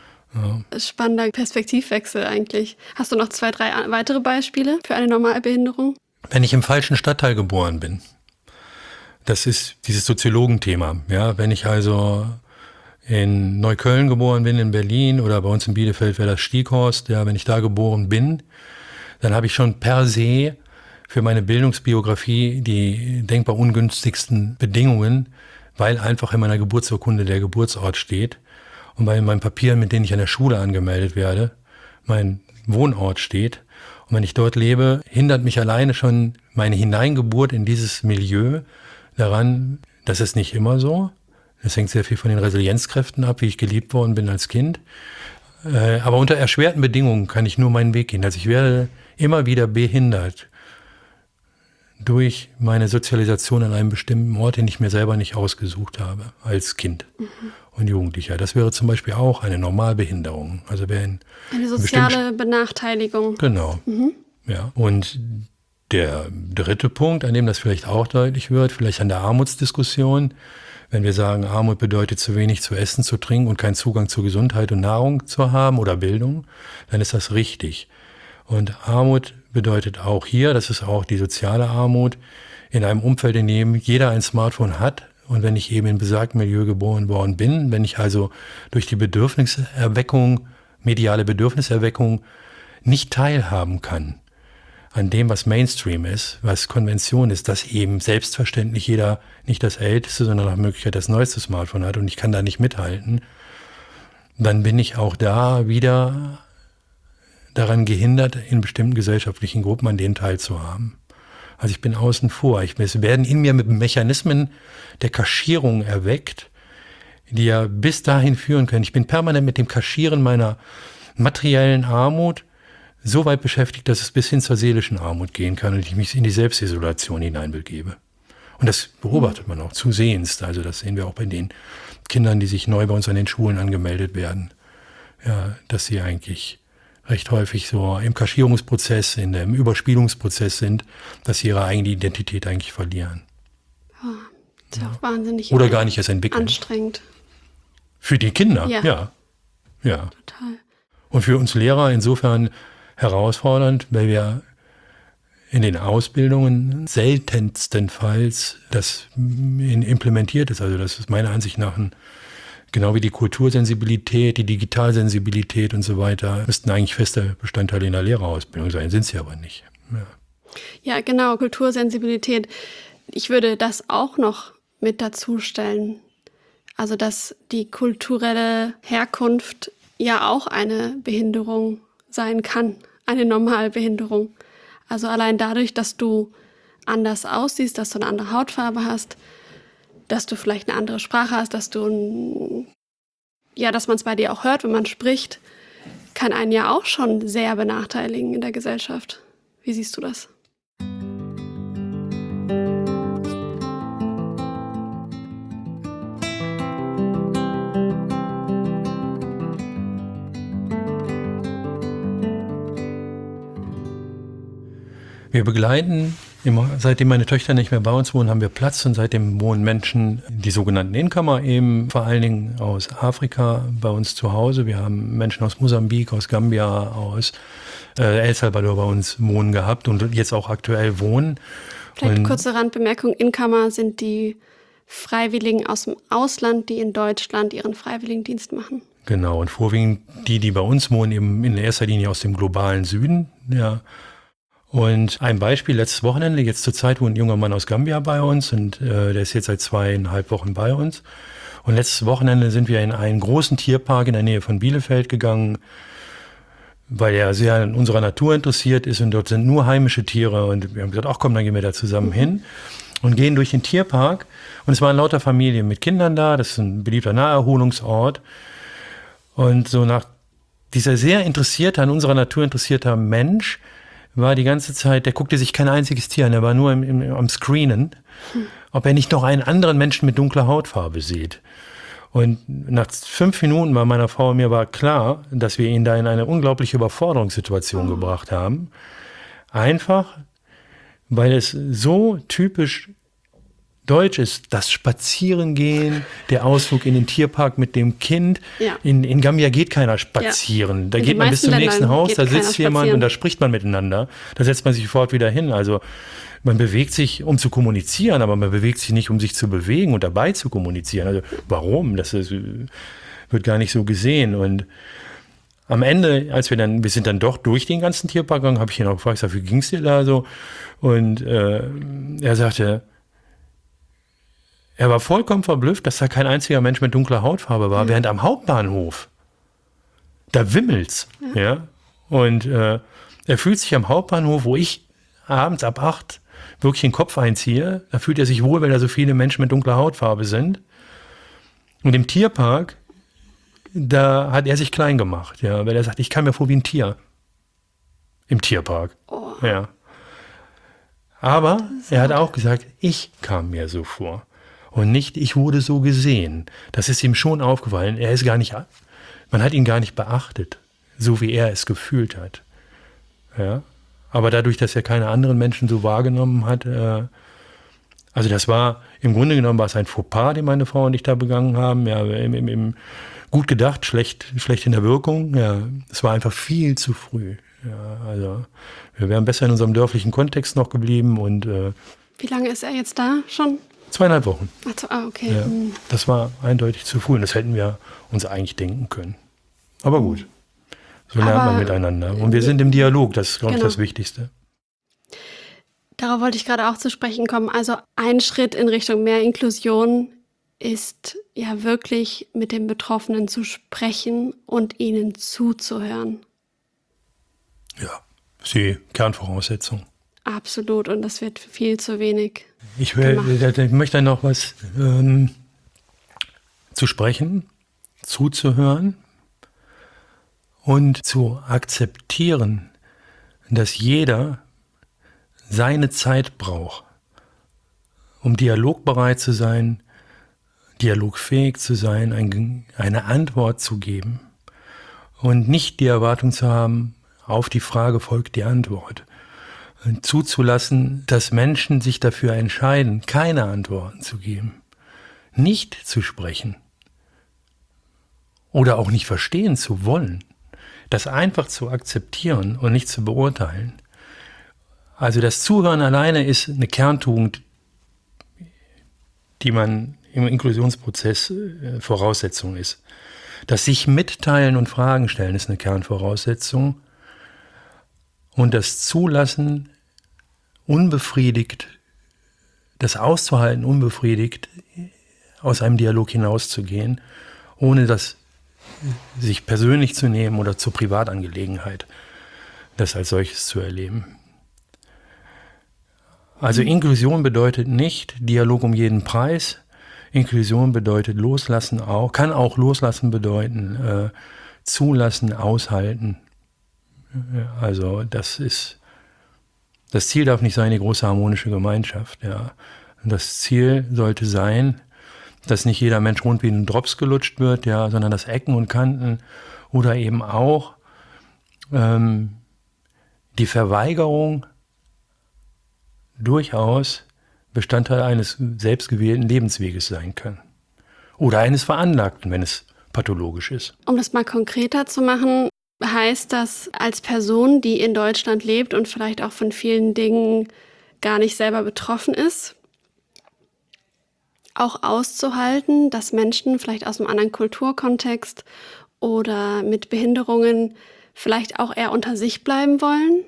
Ja. Spannender Perspektivwechsel eigentlich. Hast du noch 2, 3 weitere Beispiele für eine Normalbehinderung? Wenn ich im falschen Stadtteil geboren bin, das ist dieses Soziologenthema. Ja, wenn ich also in Neukölln geboren bin, in Berlin oder bei uns in Bielefeld wäre das Stieghorst, ja, wenn ich da geboren bin, dann habe ich schon per se für meine Bildungsbiografie die denkbar ungünstigsten Bedingungen, weil einfach in meiner Geburtsurkunde der Geburtsort steht und bei meinen Papieren, mit denen ich an der Schule angemeldet werde, mein Wohnort steht. Und wenn ich dort lebe, hindert mich alleine schon meine Hineingeburt in dieses Milieu daran, das ist nicht immer so. Das hängt sehr viel von den Resilienzkräften ab, wie ich geliebt worden bin als Kind. Aber unter erschwerten Bedingungen kann ich nur meinen Weg gehen. Also ich werde immer wieder behindert durch meine Sozialisation an einem bestimmten Ort, den ich mir selber nicht ausgesucht habe als Kind und Jugendlicher. Das wäre zum Beispiel auch eine Normalbehinderung. Also eine soziale Benachteiligung. Genau. Ja. Und der dritte Punkt, an dem das vielleicht auch deutlich wird, vielleicht an der Armutsdiskussion, wenn wir sagen, Armut bedeutet zu wenig zu essen, zu trinken und keinen Zugang zu Gesundheit und Nahrung zu haben oder Bildung, dann ist das richtig. Und Armut bedeutet auch hier, das ist auch die soziale Armut, in einem Umfeld, in dem jeder ein Smartphone hat. Und wenn ich eben in besagtem Milieu geboren worden bin, wenn ich also durch die Bedürfniserweckung, mediale Bedürfniserweckung nicht teilhaben kann an dem, was Mainstream ist, was Konvention ist, dass eben selbstverständlich jeder nicht das älteste, sondern nach Möglichkeit das neueste Smartphone hat und ich kann da nicht mithalten, dann bin ich auch da wieder daran gehindert, in bestimmten gesellschaftlichen Gruppen an denen teilzuhaben. Also ich bin außen vor. Es werden in mir mit Mechanismen der Kaschierung erweckt, die ja bis dahin führen können. Ich bin permanent mit dem Kaschieren meiner materiellen Armut so weit beschäftigt, dass es bis hin zur seelischen Armut gehen kann und ich mich in die Selbstisolation hineinbegebe. Und das beobachtet man auch zusehends. Also das sehen wir auch bei den Kindern, die sich neu bei uns an den Schulen angemeldet werden. Ja, dass sie eigentlich recht häufig so im Kaschierungsprozess, in dem Überspielungsprozess sind, dass sie ihre eigene Identität eigentlich verlieren. Oh, das ist auch wahnsinnig oder gar nicht erst entwickeln. Anstrengend. Für die Kinder, ja. Total. Und für uns Lehrer insofern herausfordernd, weil wir in den Ausbildungen seltenstenfalls das implementiert ist. Also das ist meiner Ansicht nach ein Genau wie die Kultursensibilität, die Digitalsensibilität und so weiter, müssten eigentlich feste Bestandteile in der Lehrerausbildung sein, sind sie aber nicht. Ja, genau, Kultursensibilität. Ich würde das auch noch mit dazu stellen. Also, dass die kulturelle Herkunft ja auch eine Behinderung sein kann, eine Normalbehinderung. Also allein dadurch, dass du anders aussiehst, dass du eine andere Hautfarbe hast, dass du vielleicht eine andere Sprache hast, dass man es bei dir auch hört, wenn man spricht, kann einen ja auch schon sehr benachteiligen in der Gesellschaft. Wie siehst du das? Wir begleiten, seitdem meine Töchter nicht mehr bei uns wohnen, haben wir Platz und seitdem wohnen Menschen, die sogenannten Incomer eben, vor allen Dingen aus Afrika bei uns zu Hause. Wir haben Menschen aus Mosambik, aus Gambia, aus El Salvador bei uns wohnen gehabt und jetzt auch aktuell wohnen. Vielleicht kurze Randbemerkung, Incomer sind die Freiwilligen aus dem Ausland, die in Deutschland ihren Freiwilligendienst machen. Genau, und vorwiegend die bei uns wohnen, eben in erster Linie aus dem globalen Süden, ja. Und ein Beispiel, letztes Wochenende, jetzt zur Zeit wohnt ein junger Mann aus Gambia bei uns und der ist jetzt seit 2,5 Wochen bei uns. Und letztes Wochenende sind wir in einen großen Tierpark in der Nähe von Bielefeld gegangen, weil er sehr an unserer Natur interessiert ist und dort sind nur heimische Tiere. Und wir haben gesagt, ach komm, dann gehen wir da zusammen hin und gehen durch den Tierpark. Und es waren lauter Familien mit Kindern da, das ist ein beliebter Naherholungsort. Und so nach dieser sehr an unserer Natur interessierter Mensch war die ganze Zeit, der guckte sich kein einziges Tier an, er war nur am Screenen, ob er nicht noch einen anderen Menschen mit dunkler Hautfarbe sieht. Und nach 5 Minuten bei meiner Frau und mir war klar, dass wir ihn da in eine unglaubliche Überforderungssituation gebracht haben. Einfach, weil es so typisch deutsch ist, das Spazierengehen, der Ausflug in den Tierpark mit dem Kind. Ja. In Gambia geht keiner spazieren. Ja. Da geht man bis zum nächsten Haus, da sitzt jemand und da spricht man miteinander. Da setzt man sich sofort wieder hin. Also man bewegt sich, um zu kommunizieren, aber man bewegt sich nicht, um sich zu bewegen und dabei zu kommunizieren. Also warum? Wird gar nicht so gesehen. Und am Ende, wir sind dann doch durch den ganzen Tierpark gegangen, habe ich ihn auch gefragt, wie ging es dir da so? Und er sagte, er war vollkommen verblüfft, dass da kein einziger Mensch mit dunkler Hautfarbe war, während am Hauptbahnhof, da wimmelt's. Ja? Und er fühlt sich am Hauptbahnhof, wo ich abends ab 8 wirklich den Kopf einziehe, da fühlt er sich wohl, weil da so viele Menschen mit dunkler Hautfarbe sind. Und im Tierpark, da hat er sich klein gemacht, ja, weil er sagt, ich kam mir vor wie ein Tier. Im Tierpark. Oh. Ja. Aber er hat auch gesagt, ich kam mir so vor. Und nicht, ich wurde so gesehen. Das ist ihm schon aufgefallen. Man hat ihn gar nicht beachtet, so wie er es gefühlt hat. Ja. Aber dadurch, dass er keine anderen Menschen so wahrgenommen hat, also das war, im Grunde genommen war es ein Fauxpas, den meine Frau und ich da begangen haben. Ja, gut gedacht, schlecht in der Wirkung. Ja, es war einfach viel zu früh. Ja, also wir wären besser in unserem dörflichen Kontext noch geblieben. Und wie lange ist er jetzt da schon? 2,5 Wochen. Okay. Ja, das war eindeutig zu früh und das hätten wir uns eigentlich denken können. Aber gut, so lernt man miteinander. Und wir sind im Dialog, das ist, glaube ich, das Wichtigste. Darauf wollte ich gerade auch zu sprechen kommen. Also ein Schritt in Richtung mehr Inklusion ist ja wirklich mit den Betroffenen zu sprechen und ihnen zuzuhören. Ja, ist die Kernvoraussetzung. Absolut, und das wird viel zu wenig. Ich möchte noch was zu sprechen, zuzuhören und zu akzeptieren, dass jeder seine Zeit braucht, um dialogbereit zu sein, dialogfähig zu sein, eine Antwort zu geben und nicht die Erwartung zu haben, auf die Frage folgt die Antwort. Zuzulassen, dass Menschen sich dafür entscheiden, keine Antworten zu geben, nicht zu sprechen oder auch nicht verstehen zu wollen, das einfach zu akzeptieren und nicht zu beurteilen. Also das Zuhören alleine ist eine Kerntugend, die man im Inklusionsprozess Voraussetzung ist. Das sich mitteilen und Fragen stellen ist eine Kernvoraussetzung. Und das Zulassen unbefriedigt, das auszuhalten unbefriedigt, aus einem Dialog hinauszugehen, ohne das sich persönlich zu nehmen oder zur Privatangelegenheit, das als solches zu erleben. Also Inklusion bedeutet nicht Dialog um jeden Preis. Inklusion bedeutet Loslassen auch, kann auch Loslassen bedeuten, zulassen, aushalten. Also das Ziel darf nicht sein, die große harmonische Gemeinschaft. Ja. Und das Ziel sollte sein, dass nicht jeder Mensch rund wie ein Drops gelutscht wird, ja, sondern dass Ecken und Kanten oder eben auch die Verweigerung durchaus Bestandteil eines selbstgewählten Lebensweges sein kann. Oder eines Veranlagten, wenn es pathologisch ist. Um das mal konkreter zu machen, heißt das, als Person, die in Deutschland lebt und vielleicht auch von vielen Dingen gar nicht selber betroffen ist, auch auszuhalten, dass Menschen vielleicht aus einem anderen Kulturkontext oder mit Behinderungen vielleicht auch eher unter sich bleiben wollen,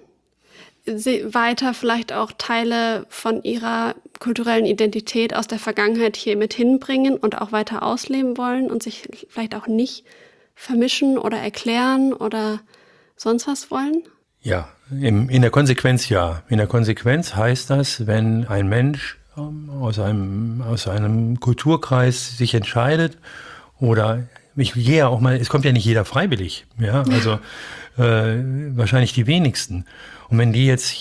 weiter vielleicht auch Teile von ihrer kulturellen Identität aus der Vergangenheit hier mit hinbringen und auch weiter ausleben wollen und sich vielleicht auch nicht vermischen oder erklären oder sonst was wollen? Ja, in der Konsequenz ja. In der Konsequenz heißt das, wenn ein Mensch aus einem Kulturkreis sich entscheidet oder ich gehe ja auch mal, es kommt ja nicht jeder freiwillig, ja, also wahrscheinlich die wenigsten. Und wenn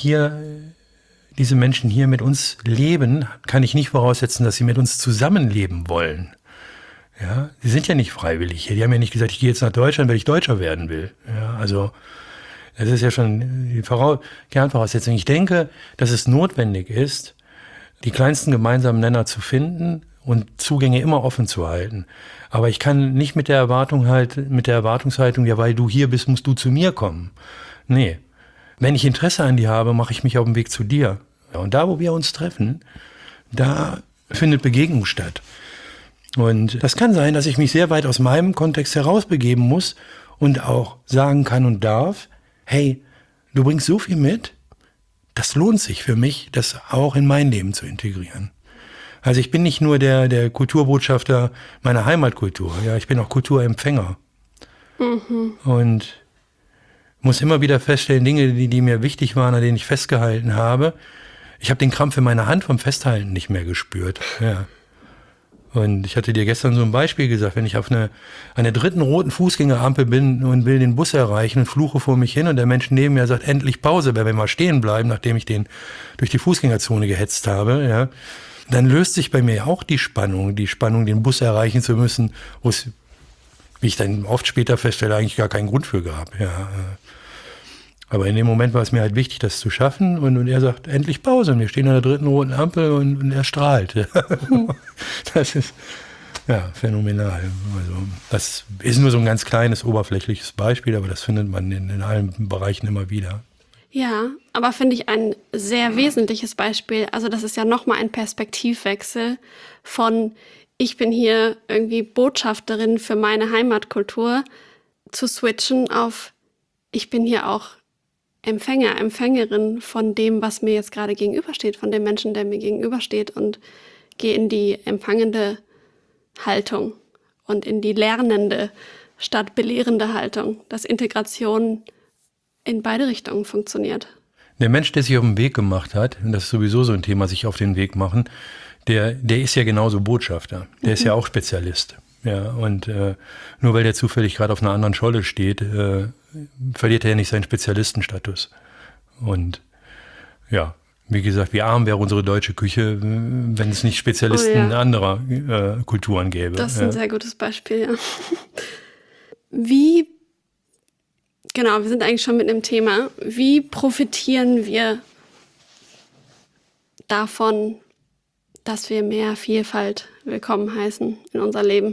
diese Menschen hier mit uns leben, kann ich nicht voraussetzen, dass sie mit uns zusammenleben wollen. Ja, die sind ja nicht freiwillig hier. Die haben ja nicht gesagt, ich gehe jetzt nach Deutschland, weil ich Deutscher werden will. Ja, also das ist ja schon die Kernvoraussetzung. Ich denke, dass es notwendig ist, die kleinsten gemeinsamen Nenner zu finden und Zugänge immer offen zu halten. Aber ich kann nicht mit der Erwartungshaltung, ja, weil du hier bist, musst du zu mir kommen. Nee. Wenn ich Interesse an dir habe, mache ich mich auf den Weg zu dir. Ja, und da, wo wir uns treffen, da findet Begegnung statt. Und das kann sein, dass ich mich sehr weit aus meinem Kontext herausbegeben muss und auch sagen kann und darf, hey, du bringst so viel mit, das lohnt sich für mich, das auch in mein Leben zu integrieren. Also ich bin nicht nur der Kulturbotschafter meiner Heimatkultur, ja, ich bin auch Kulturempfänger. Und muss immer wieder feststellen, Dinge, die mir wichtig waren, an denen ich festgehalten habe. Ich habe den Krampf in meiner Hand vom Festhalten nicht mehr gespürt. Ja. Und ich hatte dir gestern so ein Beispiel gesagt, wenn ich auf einer dritten roten Fußgängerampel bin und will den Bus erreichen und fluche vor mich hin und der Mensch neben mir sagt, endlich Pause, wenn wir mal stehen bleiben, nachdem ich den durch die Fußgängerzone gehetzt habe, ja, dann löst sich bei mir auch die Spannung, den Bus erreichen zu müssen, wo es, wie ich dann oft später feststelle, eigentlich gar keinen Grund für gab. Ja. Aber in dem Moment war es mir halt wichtig, das zu schaffen. Und er sagt, endlich Pause. Und wir stehen an der dritten roten Ampel und er strahlt. Das ist ja phänomenal. Also, das ist nur so ein ganz kleines, oberflächliches Beispiel, aber das findet man in allen Bereichen immer wieder. Ja, aber finde ich ein sehr wesentliches Beispiel. Also das ist ja nochmal ein Perspektivwechsel von ich bin hier irgendwie Botschafterin für meine Heimatkultur zu switchen auf ich bin hier auch Empfänger, Empfängerin von dem, was mir jetzt gerade gegenübersteht, von dem Menschen, der mir gegenübersteht und gehe in die empfangende Haltung und in die lernende statt belehrende Haltung, dass Integration in beide Richtungen funktioniert. Der Mensch, der sich auf den Weg gemacht hat, und das ist sowieso so ein Thema, sich auf den Weg machen, der ist ja genauso Botschafter, der ist ja auch Spezialist. Ja, und nur weil der zufällig gerade auf einer anderen Scholle steht, verliert er ja nicht seinen Spezialistenstatus. Und ja, wie gesagt, wie arm wäre unsere deutsche Küche, wenn es nicht Spezialisten anderer Kulturen gäbe. Das ist ein sehr gutes Beispiel, ja. Genau, wir sind eigentlich schon mit einem Thema. Wie profitieren wir davon, dass wir mehr Vielfalt willkommen heißen in unser Leben?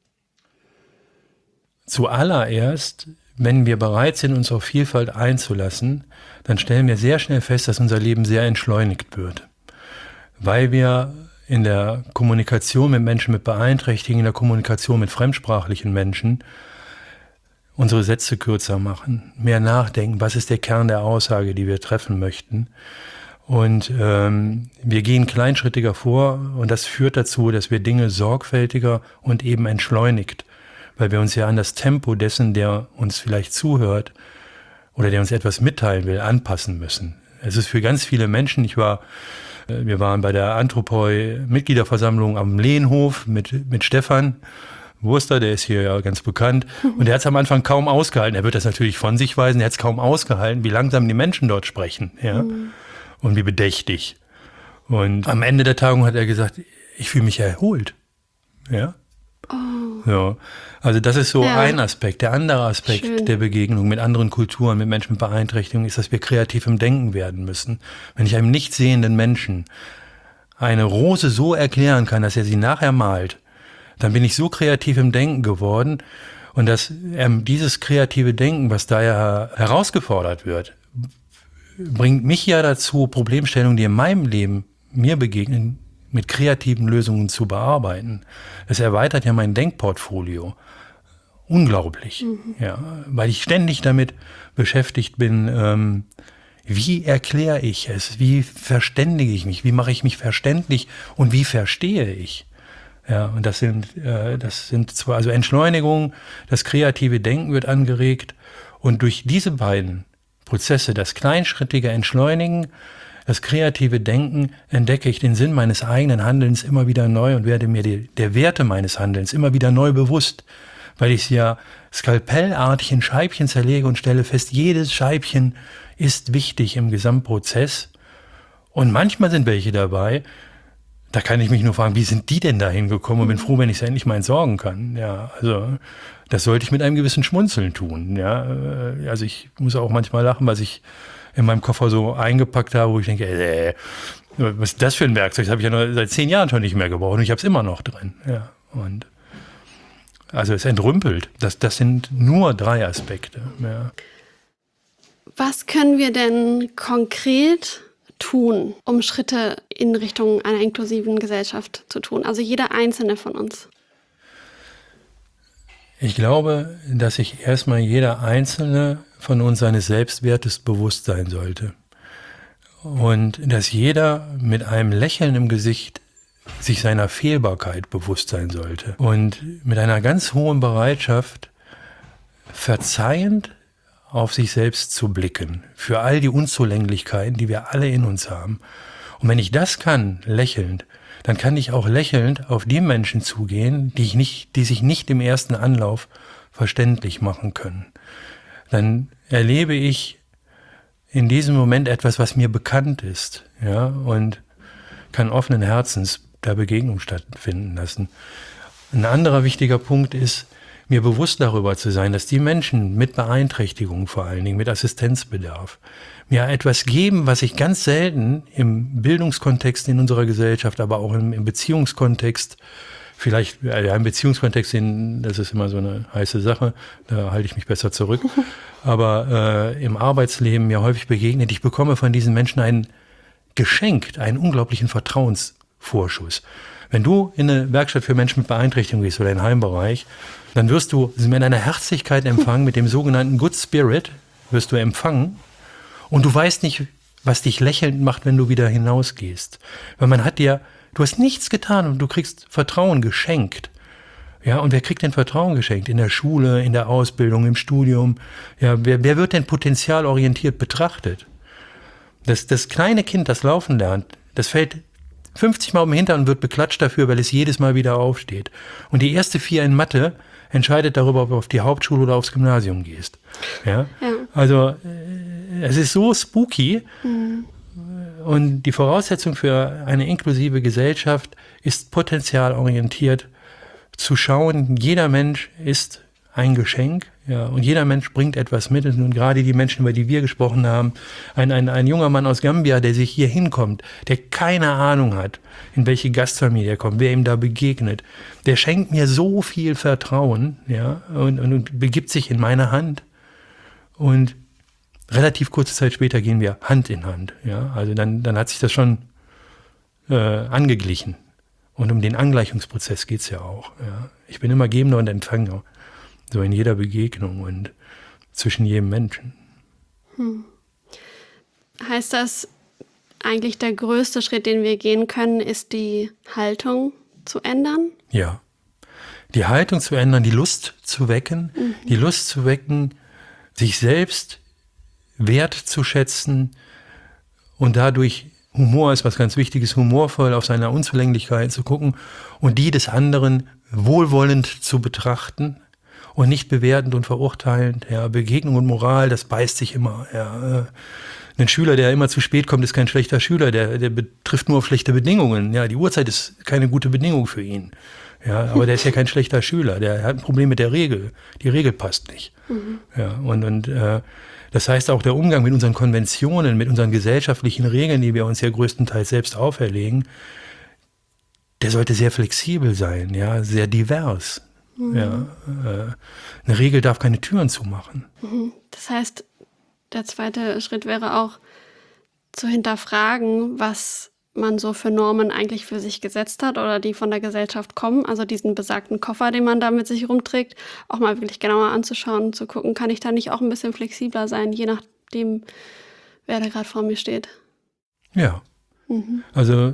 Zuallererst, wenn wir bereit sind, uns auf Vielfalt einzulassen, dann stellen wir sehr schnell fest, dass unser Leben sehr entschleunigt wird. Weil wir in der Kommunikation mit Menschen mit Beeinträchtigungen, in der Kommunikation mit fremdsprachlichen Menschen unsere Sätze kürzer machen, mehr nachdenken, was ist der Kern der Aussage, die wir treffen möchten. Und wir gehen kleinschrittiger vor und das führt dazu, dass wir Dinge sorgfältiger und eben entschleunigt, weil wir uns ja an das Tempo dessen, der uns vielleicht zuhört oder der uns etwas mitteilen will, anpassen müssen. Es ist für ganz viele Menschen, wir waren bei der Anthropoi-Mitgliederversammlung am Lehnhof mit Stefan Wurster, der ist hier ja ganz bekannt. Und der hat es am Anfang kaum ausgehalten. Er wird das natürlich von sich weisen. Er hat es kaum ausgehalten, wie langsam die Menschen dort sprechen. Ja? Und wie bedächtig. Und am Ende der Tagung hat er gesagt, ich fühle mich erholt. Ja. Ja. Also das ist so ein Aspekt. Der andere Aspekt der Begegnung mit anderen Kulturen, mit Menschen mit Beeinträchtigungen, ist, dass wir kreativ im Denken werden müssen. Wenn ich einem nicht sehenden Menschen eine Rose so erklären kann, dass er sie nachher malt, dann bin ich so kreativ im Denken geworden und dass dieses kreative Denken, was da ja herausgefordert wird, bringt mich ja dazu, Problemstellungen, die in meinem Leben mir begegnen, mit kreativen Lösungen zu bearbeiten. Es erweitert ja mein Denkportfolio. Unglaublich. Ja, weil ich ständig damit beschäftigt bin, wie erkläre ich es? Wie verständige ich mich? Wie mache ich mich verständlich? Und wie verstehe ich? Ja, und das sind zwar, also Entschleunigung, das kreative Denken wird angeregt und durch diese beiden Prozesse, das kleinschrittige Entschleunigen, das kreative Denken, entdecke ich den Sinn meines eigenen Handelns immer wieder neu und werde mir der Werte meines Handelns immer wieder neu bewusst, weil ich es ja skalpellartig in Scheibchen zerlege und stelle fest, jedes Scheibchen ist wichtig im Gesamtprozess. Und manchmal sind welche dabei, da kann ich mich nur fragen, wie sind die denn da hingekommen und bin froh, wenn ich es endlich mal entsorgen kann. Ja, also das sollte ich mit einem gewissen Schmunzeln tun. Ja, also ich muss auch manchmal lachen, was ich in meinem Koffer so eingepackt habe, wo ich denke, was ist das für ein Werkzeug? Das habe ich ja seit 10 Jahren schon nicht mehr gebraucht und ich habe es immer noch drin. Ja, und also es entrümpelt. Das sind nur 3 Aspekte. Ja. Was können wir denn konkret tun, um Schritte in Richtung einer inklusiven Gesellschaft zu tun? Also jeder einzelne von uns. Ich glaube, dass sich erstmal jeder Einzelne von uns seines Selbstwertes bewusst sein sollte. Und dass jeder mit einem Lächeln im Gesicht sich seiner Fehlbarkeit bewusst sein sollte. Und mit einer ganz hohen Bereitschaft, verzeihend auf sich selbst zu blicken, für all die Unzulänglichkeiten, die wir alle in uns haben. Und wenn ich das kann, lächelnd, dann kann ich auch lächelnd auf die Menschen zugehen, die sich nicht im ersten Anlauf verständlich machen können. Dann erlebe ich in diesem Moment etwas, was mir bekannt ist, ja, und kann offenen Herzens der Begegnung stattfinden lassen. Ein anderer wichtiger Punkt ist, mir bewusst darüber zu sein, dass die Menschen mit Beeinträchtigungen, vor allen Dingen mit Assistenzbedarf, mir etwas geben, was ich ganz selten im Bildungskontext in unserer Gesellschaft, aber auch im Beziehungskontext, vielleicht im Beziehungskontext, das ist immer so eine heiße Sache, da halte ich mich besser zurück, aber im Arbeitsleben mir häufig begegnet. Ich bekomme von diesen Menschen einen unglaublichen Vertrauensvorschuss. Wenn du in eine Werkstatt für Menschen mit Beeinträchtigung gehst oder in den Heimbereich, dann wirst du mit einer Herzlichkeit empfangen, mit dem sogenannten Good Spirit wirst du empfangen und du weißt nicht, was dich lächelnd macht, wenn du wieder hinausgehst. Weil du hast nichts getan und du kriegst Vertrauen geschenkt. Ja, und wer kriegt denn Vertrauen geschenkt? In der Schule, in der Ausbildung, im Studium? Ja, wer wird denn potenzialorientiert betrachtet? Das kleine Kind, das laufen lernt, das fällt 50 Mal um den Hintern und wird beklatscht dafür, weil es jedes Mal wieder aufsteht. Und die erste 4 in Mathe entscheidet darüber, ob du auf die Hauptschule oder aufs Gymnasium gehst. Ja? Also es ist so spooky. Und die Voraussetzung für eine inklusive Gesellschaft ist potenzialorientiert zu schauen, jeder Mensch ist ein Geschenk, ja, und jeder Mensch bringt etwas mit. Und gerade die Menschen, über die wir gesprochen haben, ein junger Mann aus Gambia, der sich hier hinkommt, der keine Ahnung hat, in welche Gastfamilie er kommt, wer ihm da begegnet, der schenkt mir so viel Vertrauen, ja, und begibt sich in meine Hand. Und relativ kurze Zeit später gehen wir Hand in Hand, ja, also dann hat sich das schon angeglichen. Und um den Angleichungsprozess geht es ja auch. Ja. Ich bin immer Gebender und Empfänger, so in jeder Begegnung und zwischen jedem Menschen. Heißt das, eigentlich der größte Schritt, den wir gehen können, ist die Haltung zu ändern? Ja. Die Haltung zu ändern, die Lust zu wecken, sich selbst wertzuschätzen und dadurch, Humor ist was ganz Wichtiges, humorvoll auf seine Unzulänglichkeit zu gucken und die des anderen wohlwollend zu betrachten und nicht bewertend und verurteilend. Ja, Begegnung und Moral, das beißt sich immer. Ja, ein Schüler, der immer zu spät kommt, ist kein schlechter Schüler, der betrifft nur auf schlechte Bedingungen. Ja, die Uhrzeit ist keine gute Bedingung für ihn. Ja, aber der ist ja kein schlechter Schüler, der hat ein Problem mit der Regel. Die Regel passt nicht. Ja, und das heißt auch der Umgang mit unseren Konventionen, mit unseren gesellschaftlichen Regeln, die wir uns ja größtenteils selbst auferlegen, der sollte sehr flexibel sein, ja, sehr divers. Ja, eine Regel darf keine Türen zumachen. Das heißt, der zweite Schritt wäre auch zu hinterfragen, was man so für Normen eigentlich für sich gesetzt hat oder die von der Gesellschaft kommen. Also diesen besagten Koffer, den man da mit sich rumträgt, auch mal wirklich genauer anzuschauen, zu gucken, kann ich da nicht auch ein bisschen flexibler sein, je nachdem, wer da gerade vor mir steht. Ja, also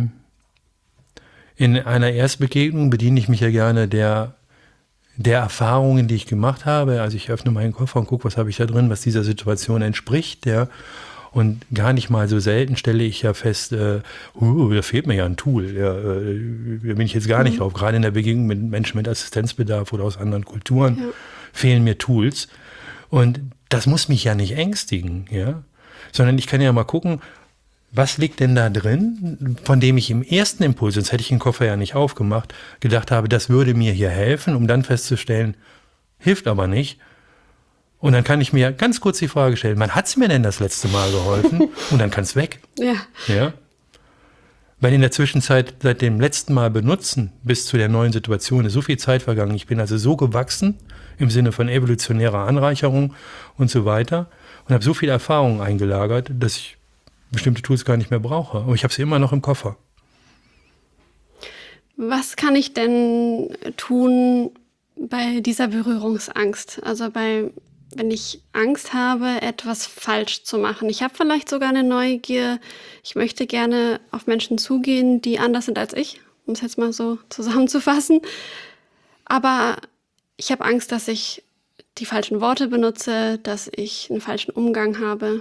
in einer Erstbegegnung bediene ich mich ja gerne der Erfahrungen, die ich gemacht habe. Also ich öffne meinen Koffer und gucke, was habe ich da drin, was dieser Situation entspricht. Ja. Und gar nicht mal so selten stelle ich ja fest, da fehlt mir ja ein Tool. Ja, da bin ich jetzt gar nicht drauf. Gerade in der Begegnung mit Menschen mit Assistenzbedarf oder aus anderen Kulturen fehlen mir Tools. Und das muss mich ja nicht ängstigen, ja. Sondern ich kann ja mal gucken, was liegt denn da drin, von dem ich im ersten Impuls, sonst hätte ich den Koffer ja nicht aufgemacht, gedacht habe, das würde mir hier helfen, um dann festzustellen, hilft aber nicht. Und dann kann ich mir ganz kurz die Frage stellen, wann hat es mir denn das letzte Mal geholfen? Und dann kann es weg. Ja. Weil in der Zwischenzeit, seit dem letzten Mal benutzen, bis zu der neuen Situation, ist so viel Zeit vergangen. Ich bin also so gewachsen, im Sinne von evolutionärer Anreicherung und so weiter, und habe so viel Erfahrung eingelagert, dass ich bestimmte Tools gar nicht mehr brauche. Aber ich habe sie immer noch im Koffer. Was kann ich denn tun bei dieser Berührungsangst? Also wenn ich Angst habe, etwas falsch zu machen. Ich habe vielleicht sogar eine Neugier. Ich möchte gerne auf Menschen zugehen, die anders sind als ich, um es jetzt mal so zusammenzufassen. Aber ich habe Angst, dass ich die falschen Worte benutze, dass ich einen falschen Umgang habe.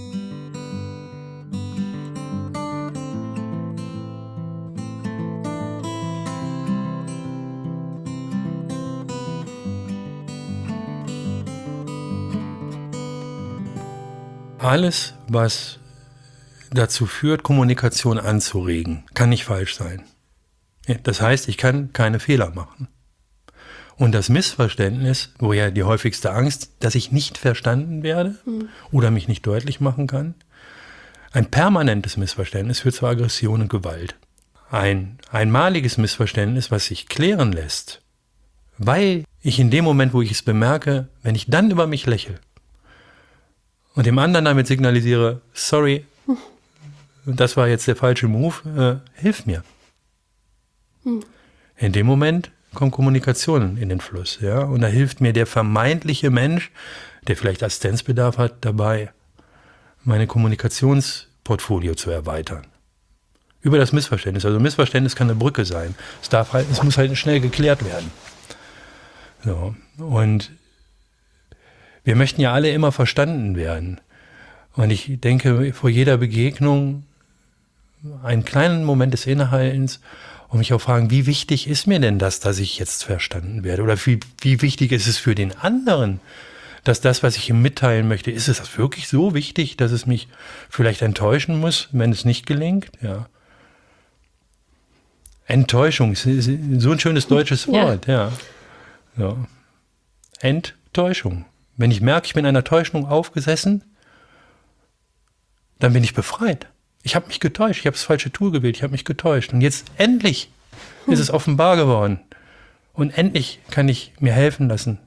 Alles, was dazu führt, Kommunikation anzuregen, kann nicht falsch sein. Das heißt, ich kann keine Fehler machen. Und das Missverständnis, wo ja die häufigste Angst, dass ich nicht verstanden werde oder mich nicht deutlich machen kann, ein permanentes Missverständnis führt zu Aggression und Gewalt. Ein einmaliges Missverständnis, was sich klären lässt, weil ich in dem Moment, wo ich es bemerke, wenn ich dann über mich lächle, und dem anderen damit signalisiere, sorry, das war jetzt der falsche Move, hilf mir. In dem Moment kommt Kommunikation in den Fluss. Ja? Und da hilft mir der vermeintliche Mensch, der vielleicht Assistenzbedarf hat, dabei, meine Kommunikationsportfolio zu erweitern. Über das Missverständnis. Also Missverständnis kann eine Brücke sein. Es muss halt schnell geklärt werden. So. Und wir möchten ja alle immer verstanden werden. Und ich denke, vor jeder Begegnung einen kleinen Moment des Innehaltens und mich auch fragen, wie wichtig ist mir denn das, dass ich jetzt verstanden werde? Oder wie wichtig ist es für den anderen, dass das, was ich ihm mitteilen möchte, ist es das wirklich so wichtig, dass es mich vielleicht enttäuschen muss, wenn es nicht gelingt? Ja. Enttäuschung ist so ein schönes deutsches Wort. Ja. Enttäuschung. Wenn ich merke, ich bin einer Täuschung aufgesessen, dann bin ich befreit. Ich habe mich getäuscht, ich habe das falsche Tool gewählt, ich habe mich getäuscht. Und jetzt endlich ist es offenbar geworden. Und endlich kann ich mir helfen lassen.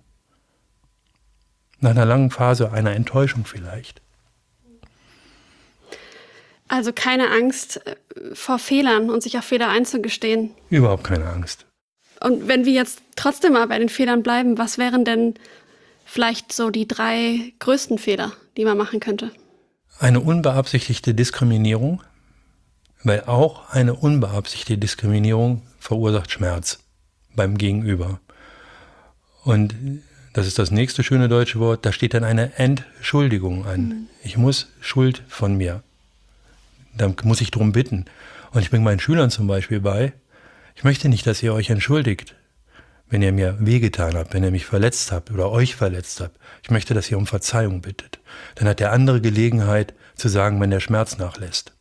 Nach einer langen Phase einer Enttäuschung vielleicht. Also keine Angst vor Fehlern und sich auf Fehler einzugestehen. Überhaupt keine Angst. Und wenn wir jetzt trotzdem mal bei den Fehlern bleiben, was wären denn vielleicht so die 3 größten Fehler, die man machen könnte? Eine unbeabsichtigte Diskriminierung, weil auch eine unbeabsichtigte Diskriminierung verursacht Schmerz beim Gegenüber. Und das ist das nächste schöne deutsche Wort, da steht dann eine Entschuldigung an. Ich muss Schuld von mir. Da muss ich drum bitten. Und ich bringe meinen Schülern zum Beispiel bei, ich möchte nicht, dass ihr euch entschuldigt, wenn ihr mir wehgetan habt, wenn ihr mich verletzt habt oder euch verletzt habt. Ich möchte, dass ihr um Verzeihung bittet. Dann hat der andere Gelegenheit zu sagen, wenn der Schmerz nachlässt.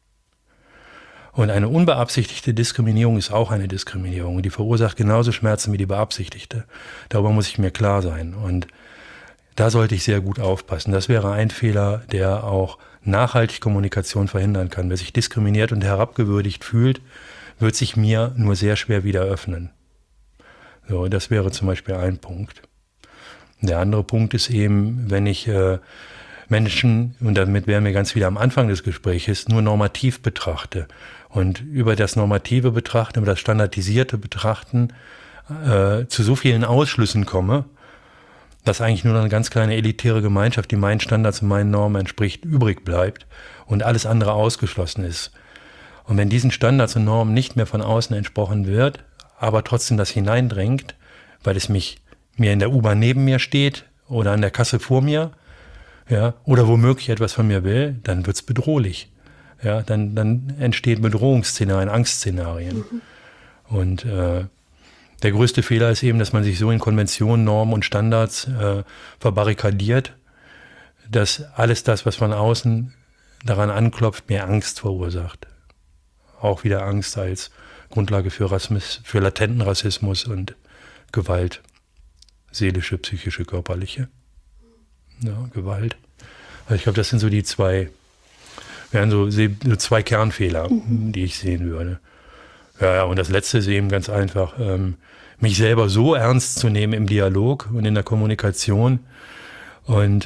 Und eine unbeabsichtigte Diskriminierung ist auch eine Diskriminierung. Und die verursacht genauso Schmerzen wie die beabsichtigte. Darüber muss ich mir klar sein. Und da sollte ich sehr gut aufpassen. Das wäre ein Fehler, der auch nachhaltig Kommunikation verhindern kann. Wer sich diskriminiert und herabgewürdigt fühlt, wird sich mir nur sehr schwer wieder öffnen. So, das wäre zum Beispiel ein Punkt. Der andere Punkt ist eben, wenn ich Menschen, und damit wären wir ganz wieder am Anfang des Gespräches, nur normativ betrachte und über das normative Betrachten, über das standardisierte Betrachten zu so vielen Ausschlüssen komme, dass eigentlich nur noch eine ganz kleine elitäre Gemeinschaft, die meinen Standards und meinen Normen entspricht, übrig bleibt und alles andere ausgeschlossen ist. Und wenn diesen Standards und Normen nicht mehr von außen entsprochen wird, aber trotzdem das hineindrängt, weil es mir in der U-Bahn neben mir steht oder an der Kasse vor mir, ja, oder womöglich etwas von mir will, dann wird's bedrohlich. Ja, dann entstehen Bedrohungsszenarien, Angstszenarien. Und der größte Fehler ist eben, dass man sich so in Konventionen, Normen und Standards verbarrikadiert, dass alles das, was von außen daran anklopft, mehr Angst verursacht. Auch wieder Angst als Grundlage für Rassismus, für latenten Rassismus und Gewalt. Seelische, psychische, körperliche. Ja, Gewalt. Also ich glaube, das sind so die wären so 2 Kernfehler, die ich sehen würde. Ja, und das Letzte ist eben ganz einfach, mich selber so ernst zu nehmen im Dialog und in der Kommunikation und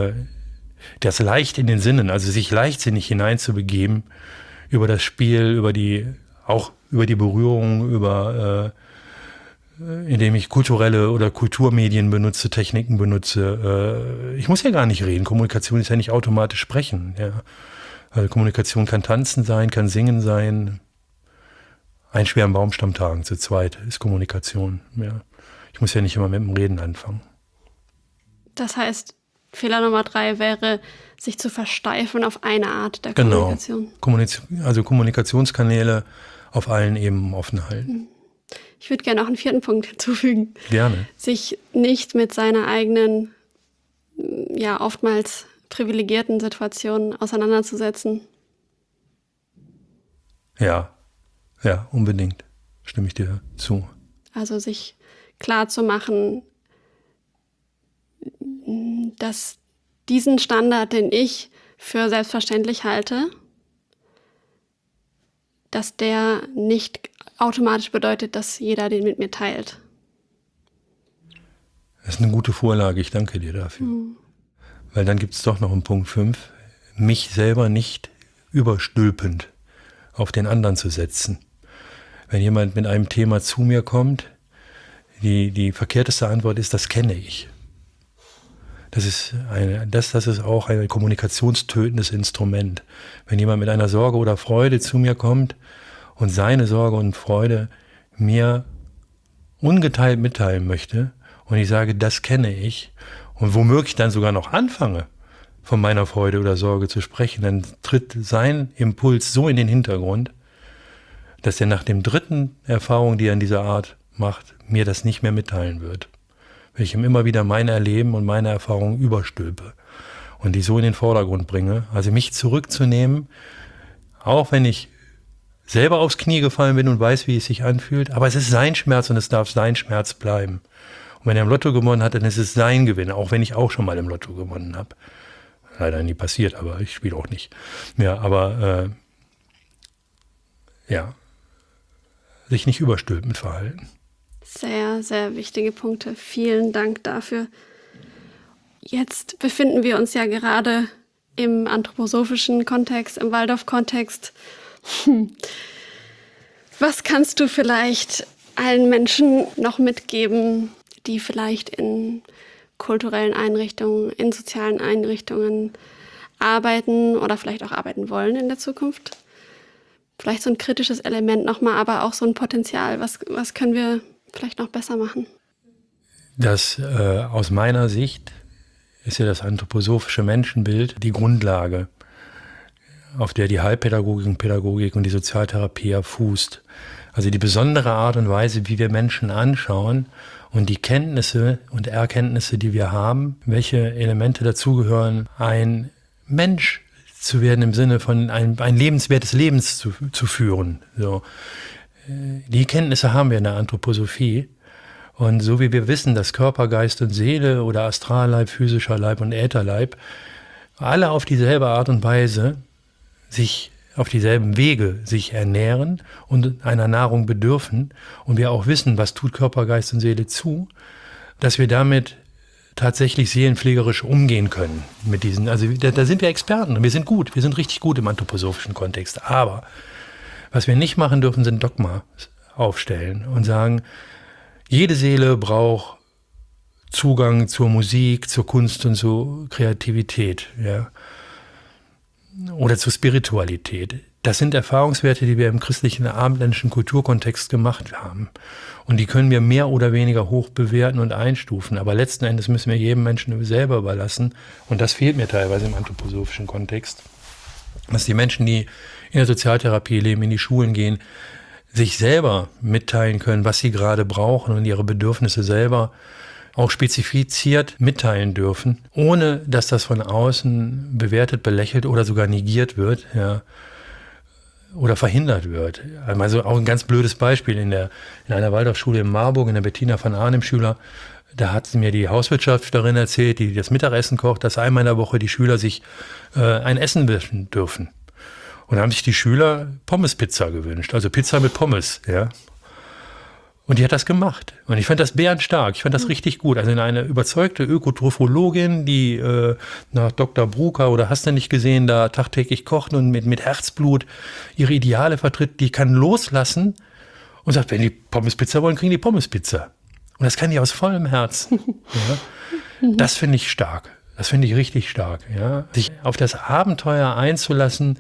das leicht in den Sinnen, also sich leichtsinnig hineinzubegeben über das Spiel, auch über die Berührung, indem ich kulturelle oder Kulturmedien benutze, Techniken benutze. Ich muss ja gar nicht reden. Kommunikation ist ja nicht automatisch sprechen. Ja. Also Kommunikation kann tanzen sein, kann singen sein. Einen schweren Baumstamm tragen, zu zweit, ist Kommunikation. Ja. Ich muss ja nicht immer mit dem Reden anfangen. Das heißt, Fehler Nummer 3 wäre, sich zu versteifen auf eine Art der Kommunikation. Also Kommunikationskanäle auf allen Ebenen offen halten. Ich würde gerne noch einen 4. Punkt hinzufügen. Gerne. Sich nicht mit seiner eigenen, ja, oftmals privilegierten Situation auseinanderzusetzen. Ja, unbedingt. Stimme ich dir zu. Also sich klar zu machen, dass diesen Standard, den ich für selbstverständlich halte, dass der nicht automatisch bedeutet, dass jeder den mit mir teilt. Das ist eine gute Vorlage, ich danke dir dafür. Weil dann gibt es doch noch einen Punkt 5, mich selber nicht überstülpend auf den anderen zu setzen. Wenn jemand mit einem Thema zu mir kommt, die verkehrteste Antwort ist, das kenne ich. Das ist auch ein kommunikationstötendes Instrument. Wenn jemand mit einer Sorge oder Freude zu mir kommt und seine Sorge und Freude mir ungeteilt mitteilen möchte und ich sage, das kenne ich und womöglich dann sogar noch anfange, von meiner Freude oder Sorge zu sprechen, dann tritt sein Impuls so in den Hintergrund, dass er nach dem 3. Erfahrung, die er in dieser Art macht, mir das nicht mehr mitteilen wird. Weil ich ihm immer wieder mein Erleben und meine Erfahrungen überstülpe und die so in den Vordergrund bringe. Also mich zurückzunehmen, auch wenn ich selber aufs Knie gefallen bin und weiß, wie es sich anfühlt, aber es ist sein Schmerz und es darf sein Schmerz bleiben. Und wenn er im Lotto gewonnen hat, dann ist es sein Gewinn, auch wenn ich auch schon mal im Lotto gewonnen habe. Leider nie passiert, aber ich spiele auch nicht. Ja, aber sich nicht überstülpen mit Verhalten. Sehr, sehr wichtige Punkte. Vielen Dank dafür. Jetzt befinden wir uns ja gerade im anthroposophischen Kontext, im Waldorf-Kontext. Was kannst du vielleicht allen Menschen noch mitgeben, die vielleicht in kulturellen Einrichtungen, in sozialen Einrichtungen arbeiten oder vielleicht auch arbeiten wollen in der Zukunft? Vielleicht so ein kritisches Element nochmal, aber auch so ein Potenzial. Was können wir vielleicht noch besser machen? Das aus meiner Sicht ist ja das anthroposophische Menschenbild die Grundlage, auf der die Heilpädagogik und Pädagogik und die Sozialtherapie ja fußt. Also die besondere Art und Weise, wie wir Menschen anschauen und die Kenntnisse und Erkenntnisse, die wir haben, welche Elemente dazugehören, ein Mensch zu werden im Sinne von ein lebenswertes Leben zu führen. So. Die Kenntnisse haben wir in der Anthroposophie. Und so wie wir wissen, dass Körper, Geist und Seele oder Astralleib, physischer Leib und Ätherleib alle auf dieselbe Art und Weise sich auf dieselben Wege sich ernähren und einer Nahrung bedürfen und wir auch wissen, was tut Körper, Geist und Seele zu, dass wir damit tatsächlich seelenpflegerisch umgehen können mit diesen, also da sind wir Experten und wir sind gut, wir sind richtig gut im anthroposophischen Kontext, aber was wir nicht machen dürfen, sind Dogma aufstellen und sagen, jede Seele braucht Zugang zur Musik, zur Kunst und zur Kreativität, ja. Oder zur Spiritualität. Das sind Erfahrungswerte, die wir im christlichen abendländischen Kulturkontext gemacht haben. Und die können wir mehr oder weniger hoch bewerten und einstufen. Aber letzten Endes müssen wir jedem Menschen selber überlassen. Und das fehlt mir teilweise im anthroposophischen Kontext. Dass die Menschen, die in der Sozialtherapie leben, in die Schulen gehen, sich selber mitteilen können, was sie gerade brauchen und ihre Bedürfnisse selber auch spezifiziert mitteilen dürfen, ohne dass das von außen bewertet, belächelt oder sogar negiert wird, ja, oder verhindert wird. Also auch ein ganz blödes Beispiel in einer Waldorfschule in Marburg, in der Bettina von Arnim Schüler, da hat sie mir die Hauswirtschafterin erzählt, die das Mittagessen kocht, dass einmal in der Woche die Schüler sich ein Essen wünschen dürfen. Und da haben sich die Schüler Pommespizza gewünscht, also Pizza mit Pommes, ja. Und die hat das gemacht. Und ich fand das bärenstark. Ich fand das richtig gut. Also eine überzeugte Ökotrophologin, die nach Dr. Brucker oder hast du nicht gesehen, da tagtäglich kocht und mit Herzblut ihre Ideale vertritt, die kann loslassen und sagt, wenn die Pommespizza wollen, kriegen die Pommespizza. Und das kann die aus vollem Herzen. Ja. Das finde ich stark. Das finde ich richtig stark. Ja. Sich auf das Abenteuer einzulassen,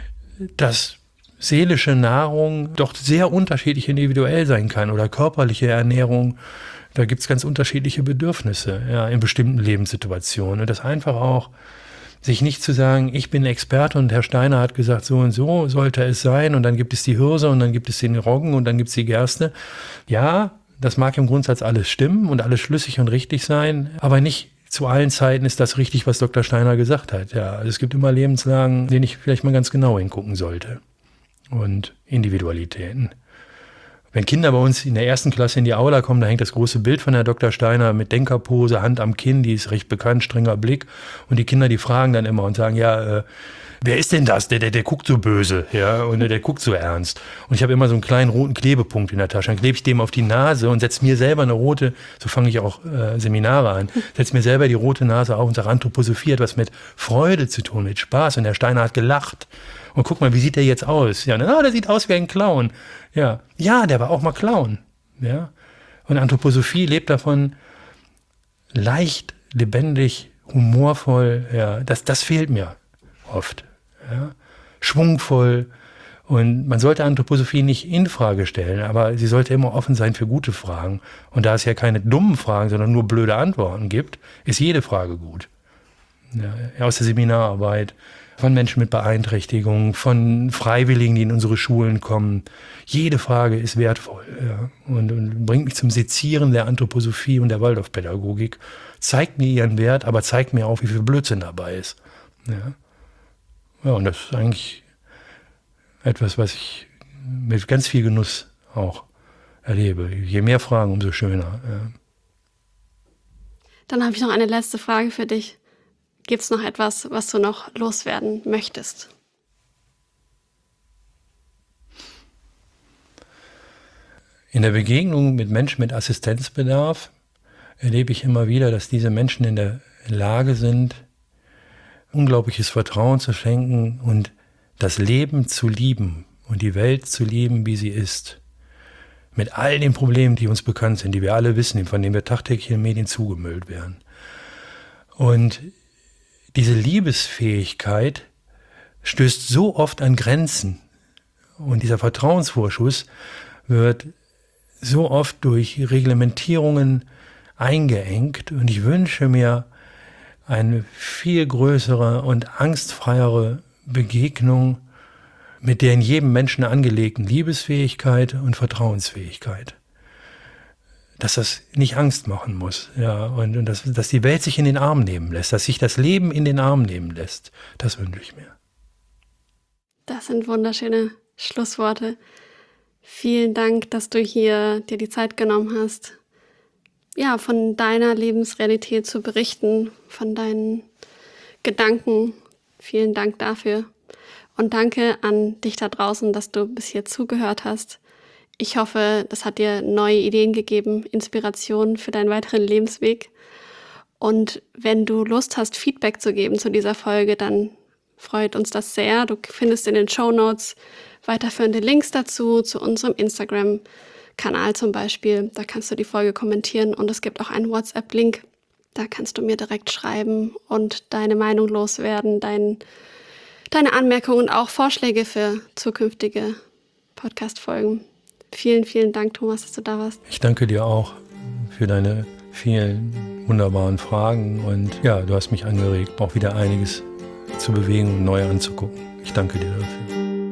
das seelische Nahrung doch sehr unterschiedlich individuell sein kann oder körperliche Ernährung, da gibt es ganz unterschiedliche Bedürfnisse, ja, in bestimmten Lebenssituationen. Und das einfach auch, sich nicht zu sagen, ich bin Experte und Herr Steiner hat gesagt, so und so sollte es sein und dann gibt es die Hirse und dann gibt es den Roggen und dann gibt es die Gerste. Ja, das mag im Grundsatz alles stimmen und alles schlüssig und richtig sein, aber nicht zu allen Zeiten ist das richtig, was Dr. Steiner gesagt hat. Ja, also es gibt immer Lebenslagen, denen ich vielleicht mal ganz genau hingucken sollte. Und Individualitäten. Wenn Kinder bei uns in der 1. Klasse in die Aula kommen, da hängt das große Bild von Herr Dr. Steiner mit Denkerpose, Hand am Kinn, die ist recht bekannt, strenger Blick. Und die Kinder, die fragen dann immer und sagen, ja, wer ist denn das? Der guckt so böse, ja, und der guckt so ernst. Und ich habe immer so einen kleinen roten Klebepunkt in der Tasche. Dann klebe ich dem auf die Nase und setze mir selber eine rote, so fange ich auch Seminare an, setze mir selber die rote Nase auf und sage, Anthroposophie hat was mit Freude zu tun, mit Spaß. Und Herr Steiner hat gelacht. Und guck mal, wie sieht der jetzt aus? Ja, der sieht aus wie ein Clown. Ja, der war auch mal Clown. Ja. Und Anthroposophie lebt davon, leicht, lebendig, humorvoll. Ja, das fehlt mir oft. Ja. Schwungvoll. Und man sollte Anthroposophie nicht in Frage stellen, aber sie sollte immer offen sein für gute Fragen. Und da es ja keine dummen Fragen, sondern nur blöde Antworten gibt, ist jede Frage gut. Ja, aus der Seminararbeit, von Menschen mit Beeinträchtigungen, von Freiwilligen, die in unsere Schulen kommen. Jede Frage ist wertvoll, ja, und bringt mich zum Sezieren der Anthroposophie und der Waldorfpädagogik. Zeigt mir ihren Wert, aber zeigt mir auch, wie viel Blödsinn dabei ist. Ja, und das ist eigentlich etwas, was ich mit ganz viel Genuss auch erlebe. Je mehr Fragen, umso schöner. Ja. Dann habe ich noch eine letzte Frage für dich. Gibt es noch etwas, was du noch loswerden möchtest? In der Begegnung mit Menschen mit Assistenzbedarf erlebe ich immer wieder, dass diese Menschen in der Lage sind, unglaubliches Vertrauen zu schenken und das Leben zu lieben und die Welt zu lieben, wie sie ist. Mit all den Problemen, die uns bekannt sind, die wir alle wissen, von denen wir tagtäglich in den Medien zugemüllt werden. Und diese Liebesfähigkeit stößt so oft an Grenzen. Und dieser Vertrauensvorschuss wird so oft durch Reglementierungen eingeengt. Und ich wünsche mir eine viel größere und angstfreiere Begegnung mit der in jedem Menschen angelegten Liebesfähigkeit und Vertrauensfähigkeit. Dass das nicht Angst machen muss, ja, und dass die Welt sich in den Arm nehmen lässt, dass sich das Leben in den Arm nehmen lässt. Das wünsche ich mir. Das sind wunderschöne Schlussworte. Vielen Dank, dass du hier dir die Zeit genommen hast, ja, von deiner Lebensrealität zu berichten, von deinen Gedanken. Vielen Dank dafür. Und danke an dich da draußen, dass du bis hier zugehört hast. Ich hoffe, das hat dir neue Ideen gegeben, Inspirationen für deinen weiteren Lebensweg. Und wenn du Lust hast, Feedback zu geben zu dieser Folge, dann freut uns das sehr. Du findest in den Shownotes weiterführende Links dazu, zu unserem Instagram-Kanal zum Beispiel. Da kannst du die Folge kommentieren und es gibt auch einen WhatsApp-Link. Da kannst du mir direkt schreiben und deine Meinung loswerden, deine Anmerkungen und auch Vorschläge für zukünftige Podcast-Folgen. Vielen, vielen Dank, Thomas, dass du da warst. Ich danke dir auch für deine vielen wunderbaren Fragen und ja, du hast mich angeregt, auch wieder einiges zu bewegen und neu anzugucken. Ich danke dir dafür.